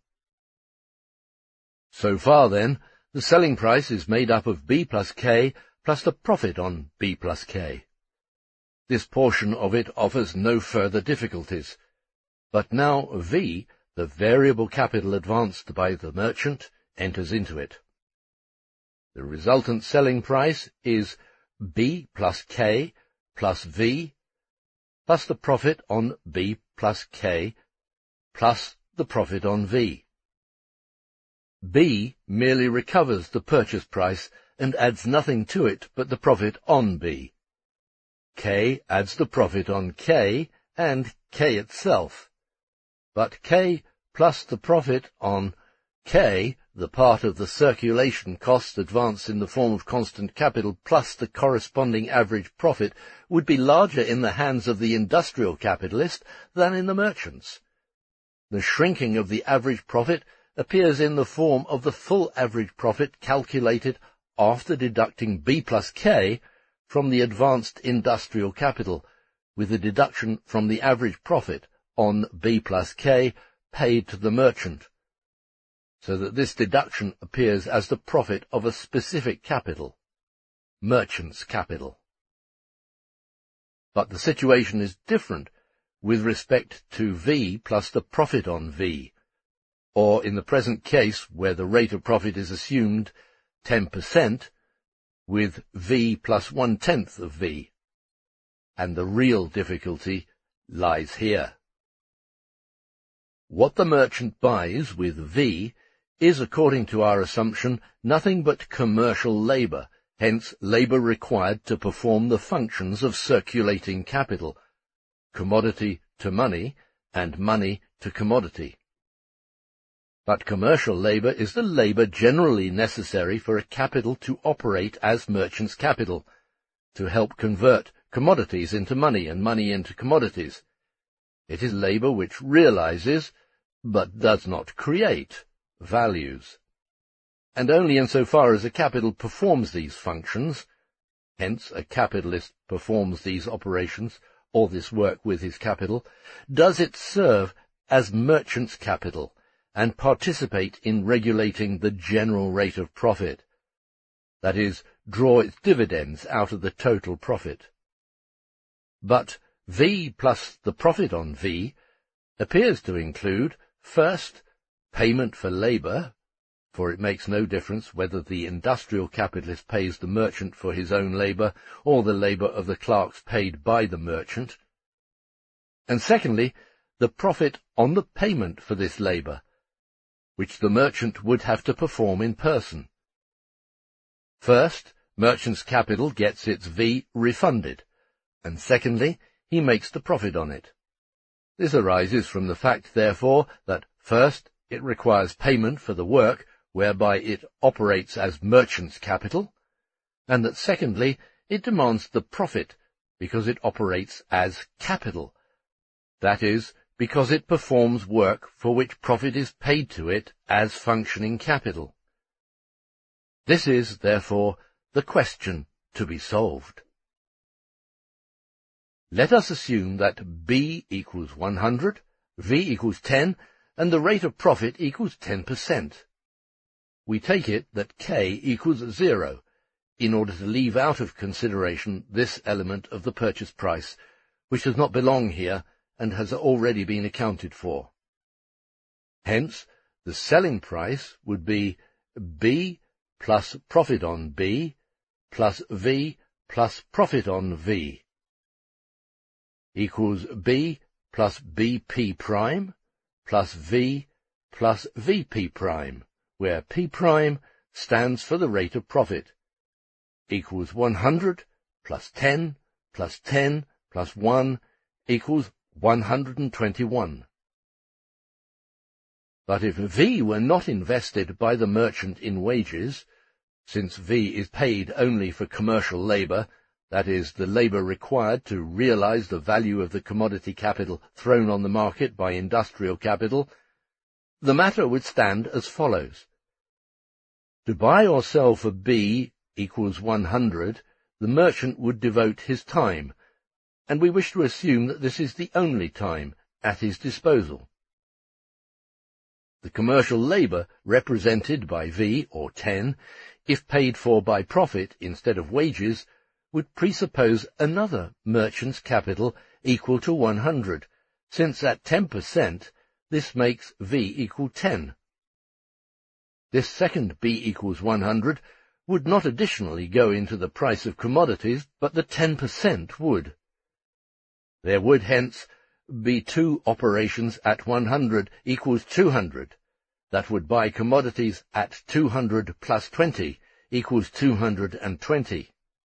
So far, then, the selling price is made up of B plus K plus the profit on B plus K. This portion of it offers no further difficulties, but now V, the variable capital advanced by the merchant, enters into it. The resultant selling price is B plus K plus V, plus the profit on B plus K, plus the profit on V. B merely recovers the purchase price and adds nothing to it but the profit on B. K adds the profit on K and K itself. But K plus the profit on K, the part of the circulation costs advanced in the form of constant capital plus the corresponding average profit, would be larger in the hands of the industrial capitalist than in the merchant's. The shrinking of the average profit appears in the form of the full average profit calculated after deducting B plus K from the advanced industrial capital, with a deduction from the average profit on B plus K paid to the merchant, so that this deduction appears as the profit of a specific capital, merchant's capital. But the situation is different with respect to V plus the profit on V, or in the present case, where the rate of profit is assumed 10%, with V plus 1/10 of V. And the real difficulty lies here. What the merchant buys with V is, according to our assumption, nothing but commercial labor, hence labor required to perform the functions of circulating capital, commodity to money, and money to commodity. But commercial labor is the labor generally necessary for a capital to operate as merchant's capital, to help convert commodities into money and money into commodities. It is labor which realizes, but does not create, values. And only insofar as a capital performs these functions, hence a capitalist performs these operations, or this work with his capital, does it serve as merchant's capital, and participate in regulating the general rate of profit, that is, draw its dividends out of the total profit. But V plus the profit on V appears to include, first, payment for labor, for it makes no difference whether the industrial capitalist pays the merchant for his own labour or the labour of the clerks paid by the merchant. And secondly, the profit on the payment for this labour, which the merchant would have to perform in person. First, merchant's capital gets its V refunded, and secondly, he makes the profit on it. This arises from the fact, therefore, that first, it requires payment for the work whereby it operates as merchant's capital, and that secondly, it demands the profit because it operates as capital, that is, because it performs work for which profit is paid to it as functioning capital. This is, therefore, the question to be solved. Let us assume that B equals 100, V equals 10, and the rate of profit equals 10%. We take it that K equals 0, in order to leave out of consideration this element of the purchase price, which does not belong here and has already been accounted for. Hence, the selling price would be B plus profit on B plus V plus profit on V equals B plus BP prime plus V plus VP prime, where P prime stands for the rate of profit, equals 100 plus 10 plus 10 plus 1 equals 121. But if V were not invested by the merchant in wages, since V is paid only for commercial labour, that is, the labour required to realize the value of the commodity capital thrown on the market by industrial capital, the matter would stand as follows. To buy or sell for B equals 100, the merchant would devote his time, and we wish to assume that this is the only time at his disposal. The commercial labour represented by V, or 10, if paid for by profit instead of wages, would presuppose another merchant's capital equal to 100, since at 10% this makes V equal 10. This second B equals 100 would not additionally go into the price of commodities, but the 10% would. There would hence be two operations at 100 equals 200, that would buy commodities at 200 plus 20 equals 220.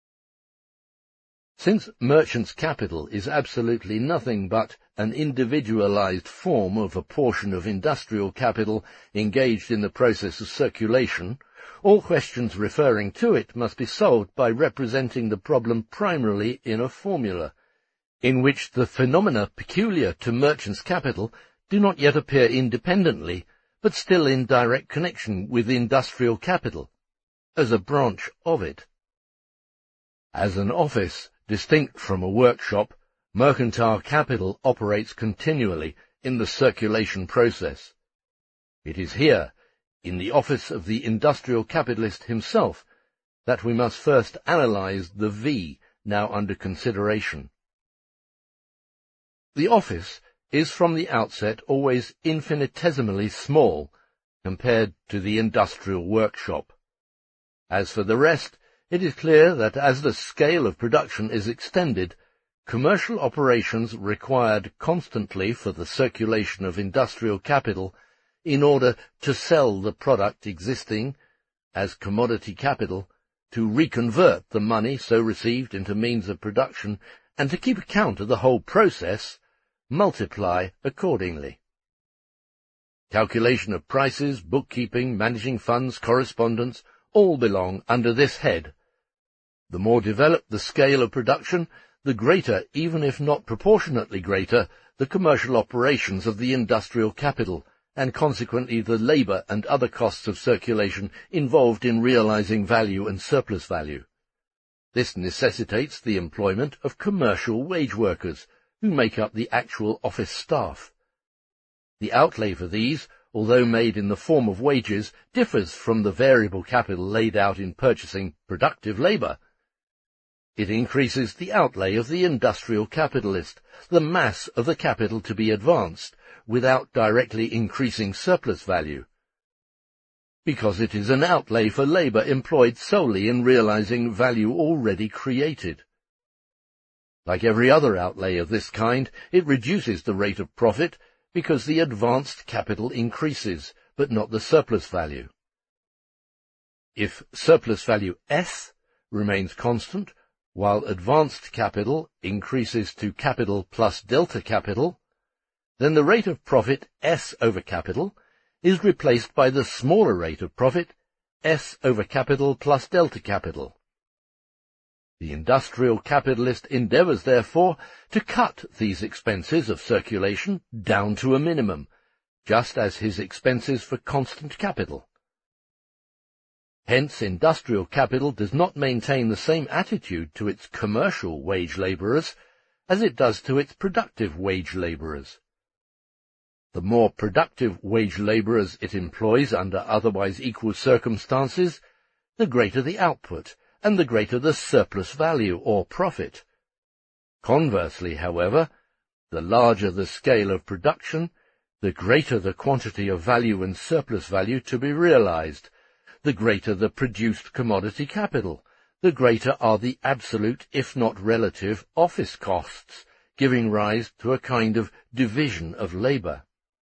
Since merchant's capital is absolutely nothing but an individualized form of a portion of industrial capital engaged in the process of circulation, all questions referring to it must be solved by representing the problem primarily in a formula, in which the phenomena peculiar to merchant's capital do not yet appear independently, but still in direct connection with industrial capital, as a branch of it. As an office, distinct from a workshop, mercantile capital operates continually in the circulation process. It is here, in the office of the industrial capitalist himself, that we must first analyze the V now under consideration. The office is from the outset always infinitesimally small compared to the industrial workshop. As for the rest, it is clear that as the scale of production is extended, commercial operations required constantly for the circulation of industrial capital in order to sell the product existing as commodity capital, to reconvert the money so received into means of production, and to keep account of the whole process, multiply accordingly. Calculation of prices, bookkeeping, managing funds, correspondence, all belong under this head. The more developed the scale of production, the greater, even if not proportionately greater, the commercial operations of the industrial capital, and consequently the labour and other costs of circulation involved in realizing value and surplus value. This necessitates the employment of commercial wage workers, who make up the actual office staff. The outlay for these, although made in the form of wages, differs from the variable capital laid out in purchasing productive labour. It increases the outlay of the industrial capitalist, the mass of the capital to be advanced, without directly increasing surplus value. because it is an outlay for labour employed solely in realizing value already created. Like every other outlay of this kind, it reduces the rate of profit because the advanced capital increases, but not the surplus value. If surplus value S remains constant, while advanced capital increases to capital plus delta capital, then the rate of profit S over capital is replaced by the smaller rate of profit S over capital plus delta capital. The industrial capitalist endeavours, therefore, to cut these expenses of circulation down to a minimum, just as his expenses for constant capital. Hence, industrial capital does not maintain the same attitude to its commercial wage labourers as it does to its productive wage labourers. The more productive wage labourers it employs under otherwise equal circumstances, the greater the output, and the greater the surplus value or profit. Conversely, however, the larger the scale of production, the greater the quantity of value and surplus value to be realized, the greater the produced commodity capital, the greater are the absolute, if not relative, office costs, giving rise to a kind of division of labour.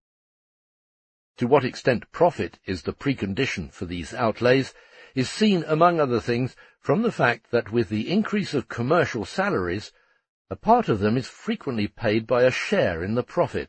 To what extent profit is the precondition for these outlays is seen, among other things, from the fact that with the increase of commercial salaries, a part of them is frequently paid by a share in the profit.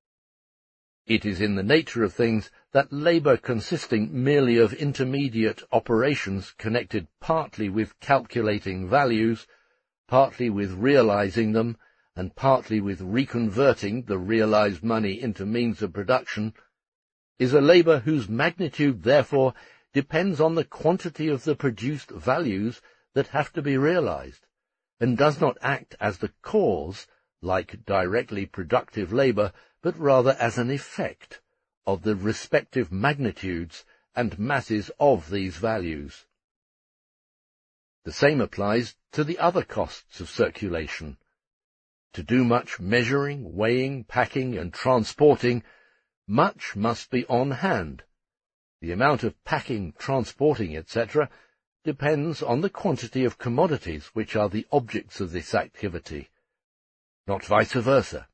It is in the nature of things that labour consisting merely of intermediate operations connected partly with calculating values, partly with realizing them, and partly with reconverting the realized money into means of production, is a labour whose magnitude, therefore, depends on the quantity of the produced values that have to be realized, and does not act as the cause, like directly productive labour, but rather as an effect of the respective magnitudes and masses of these values. The same applies to the other costs of circulation. To do much measuring, weighing, packing, and transporting, much must be on hand. The amount of packing, transporting, etc., depends on the quantity of commodities which are the objects of this activity, not vice versa.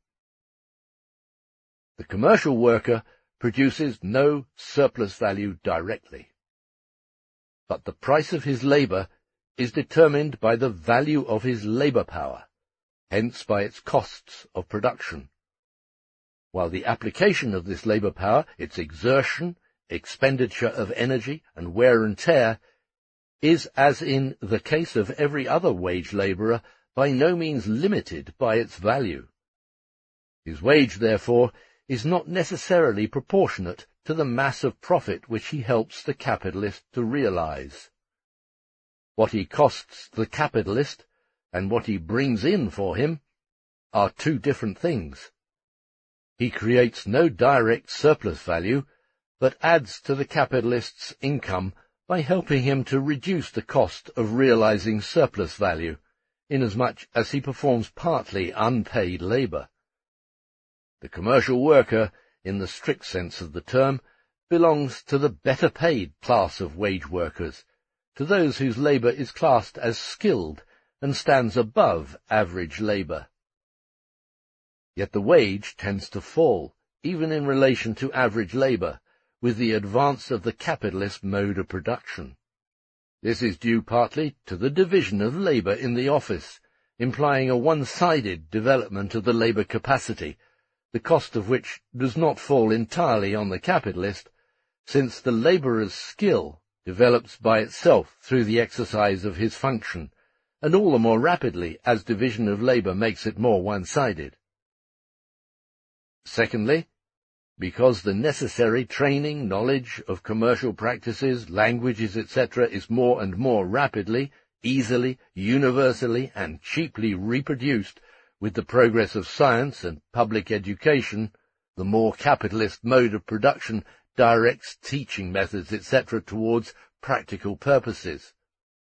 The commercial worker produces no surplus value directly, but the price of his labour is determined by the value of his labour power, hence by its costs of production, while the application of this labour power, its exertion, expenditure of energy, and wear and tear, is, as in the case of every other wage labourer, by no means limited by its value. His wage, therefore, is not necessarily proportionate to the mass of profit which he helps the capitalist to realize. What he costs the capitalist, and what he brings in for him, are two different things. He creates no direct surplus value, but adds to the capitalist's income by helping him to reduce the cost of realizing surplus value, inasmuch as he performs partly unpaid labour. The commercial worker, in the strict sense of the term, belongs to the better paid class of wage workers, to those whose labour is classed as skilled and stands above average labour. Yet the wage tends to fall, even in relation to average labour, with the advance of the capitalist mode of production. This is due partly to the division of labour in the office, implying a one-sided development of the labour capacity, the cost of which does not fall entirely on the capitalist, since the labourer's skill develops by itself through the exercise of his function, and all the more rapidly as division of labour makes it more one-sided. Secondly, because the necessary training, knowledge of commercial practices, languages, etc. is more and more rapidly, easily, universally, and cheaply reproduced with the progress of science and public education, the more capitalist mode of production directs teaching methods, etc., towards practical purposes.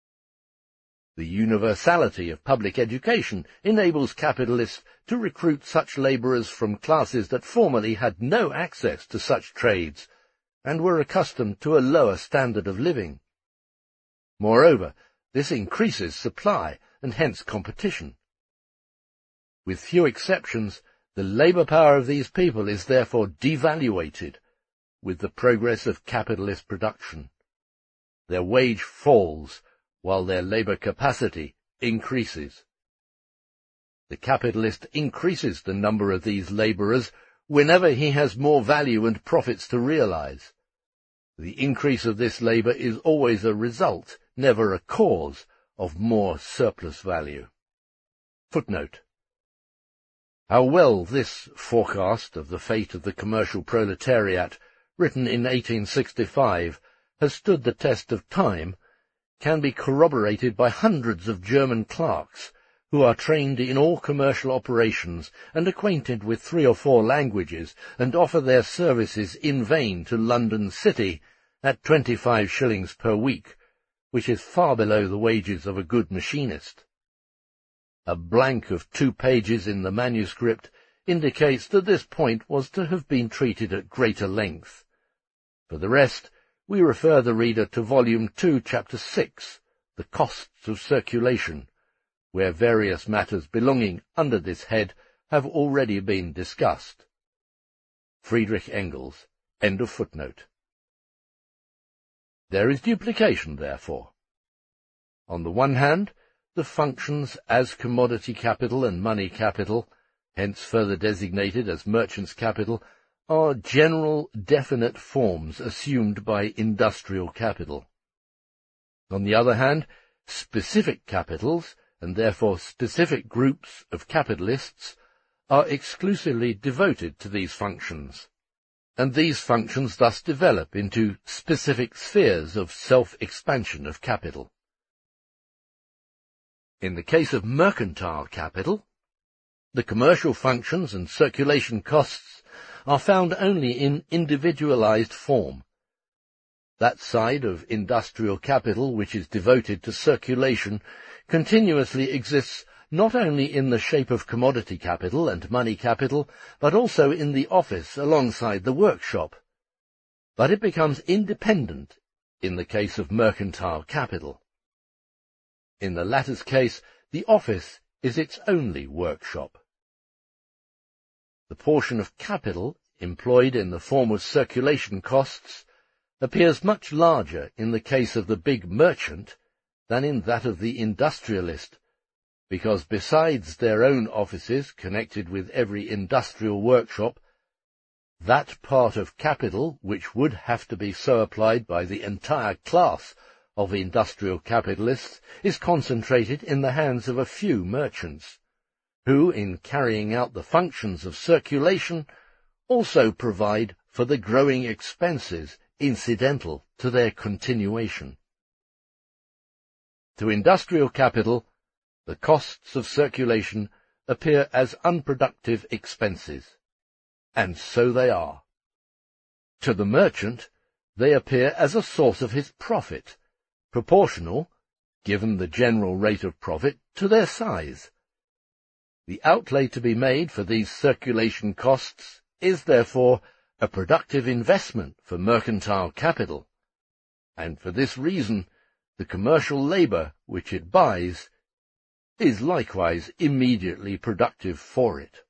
The universality of public education enables capitalists to recruit such labourers from classes that formerly had no access to such trades, and were accustomed to a lower standard of living. Moreover, this increases supply and hence competition. With few exceptions, the labour power of these people is therefore devaluated with the progress of capitalist production. Their wage falls while their labour capacity increases. The capitalist increases the number of these labourers whenever he has more value and profits to realize. The increase of this labour is always a result, never a cause, of more surplus value. Footnote. How well this forecast of the fate of the commercial proletariat, written in 1865, has stood the test of time, can be corroborated by hundreds of German clerks who are trained in all commercial operations and acquainted with 3 or 4 languages, and offer their services in vain to London City at 25 shillings per week, which is far below the wages of a good machinist. A blank of 2 pages in the manuscript indicates that this point was to have been treated at greater length. For the rest, we refer the reader to Volume 2, Chapter 6, The Costs of Circulation, where various matters belonging under this head have already been discussed. Friedrich Engels. End of footnote. There is duplication, therefore. On the one hand, the functions as commodity capital and money capital, hence further designated as merchant's capital, are general, definite forms assumed by industrial capital. On the other hand, specific capitals, and therefore specific groups of capitalists, are exclusively devoted to these functions, and these functions thus develop into specific spheres of self-expansion of capital. In the case of mercantile capital, the commercial functions and circulation costs are found only in individualized form. That side of industrial capital which is devoted to circulation continuously exists not only in the shape of commodity capital and money capital, but also in the office alongside the workshop. But it becomes independent in the case of mercantile capital. In the latter's case, the office is its only workshop. The portion of capital employed in the form of circulation costs appears much larger in the case of the big merchant than in that of the industrialist, because besides their own offices connected with every industrial workshop, that part of capital which would have to be so applied by the entire class of industrial capitalists is concentrated in the hands of a few merchants, who, in carrying out the functions of circulation, also provide for the growing expenses incidental to their continuation. To industrial capital, the costs of circulation appear as unproductive expenses, and so they are. To the merchant, they appear as a source of his profit, proportional, given the general rate of profit, to their size. The outlay to be made for these circulation costs is therefore a productive investment for mercantile capital, and for this reason the commercial labour which it buys is likewise immediately productive for it.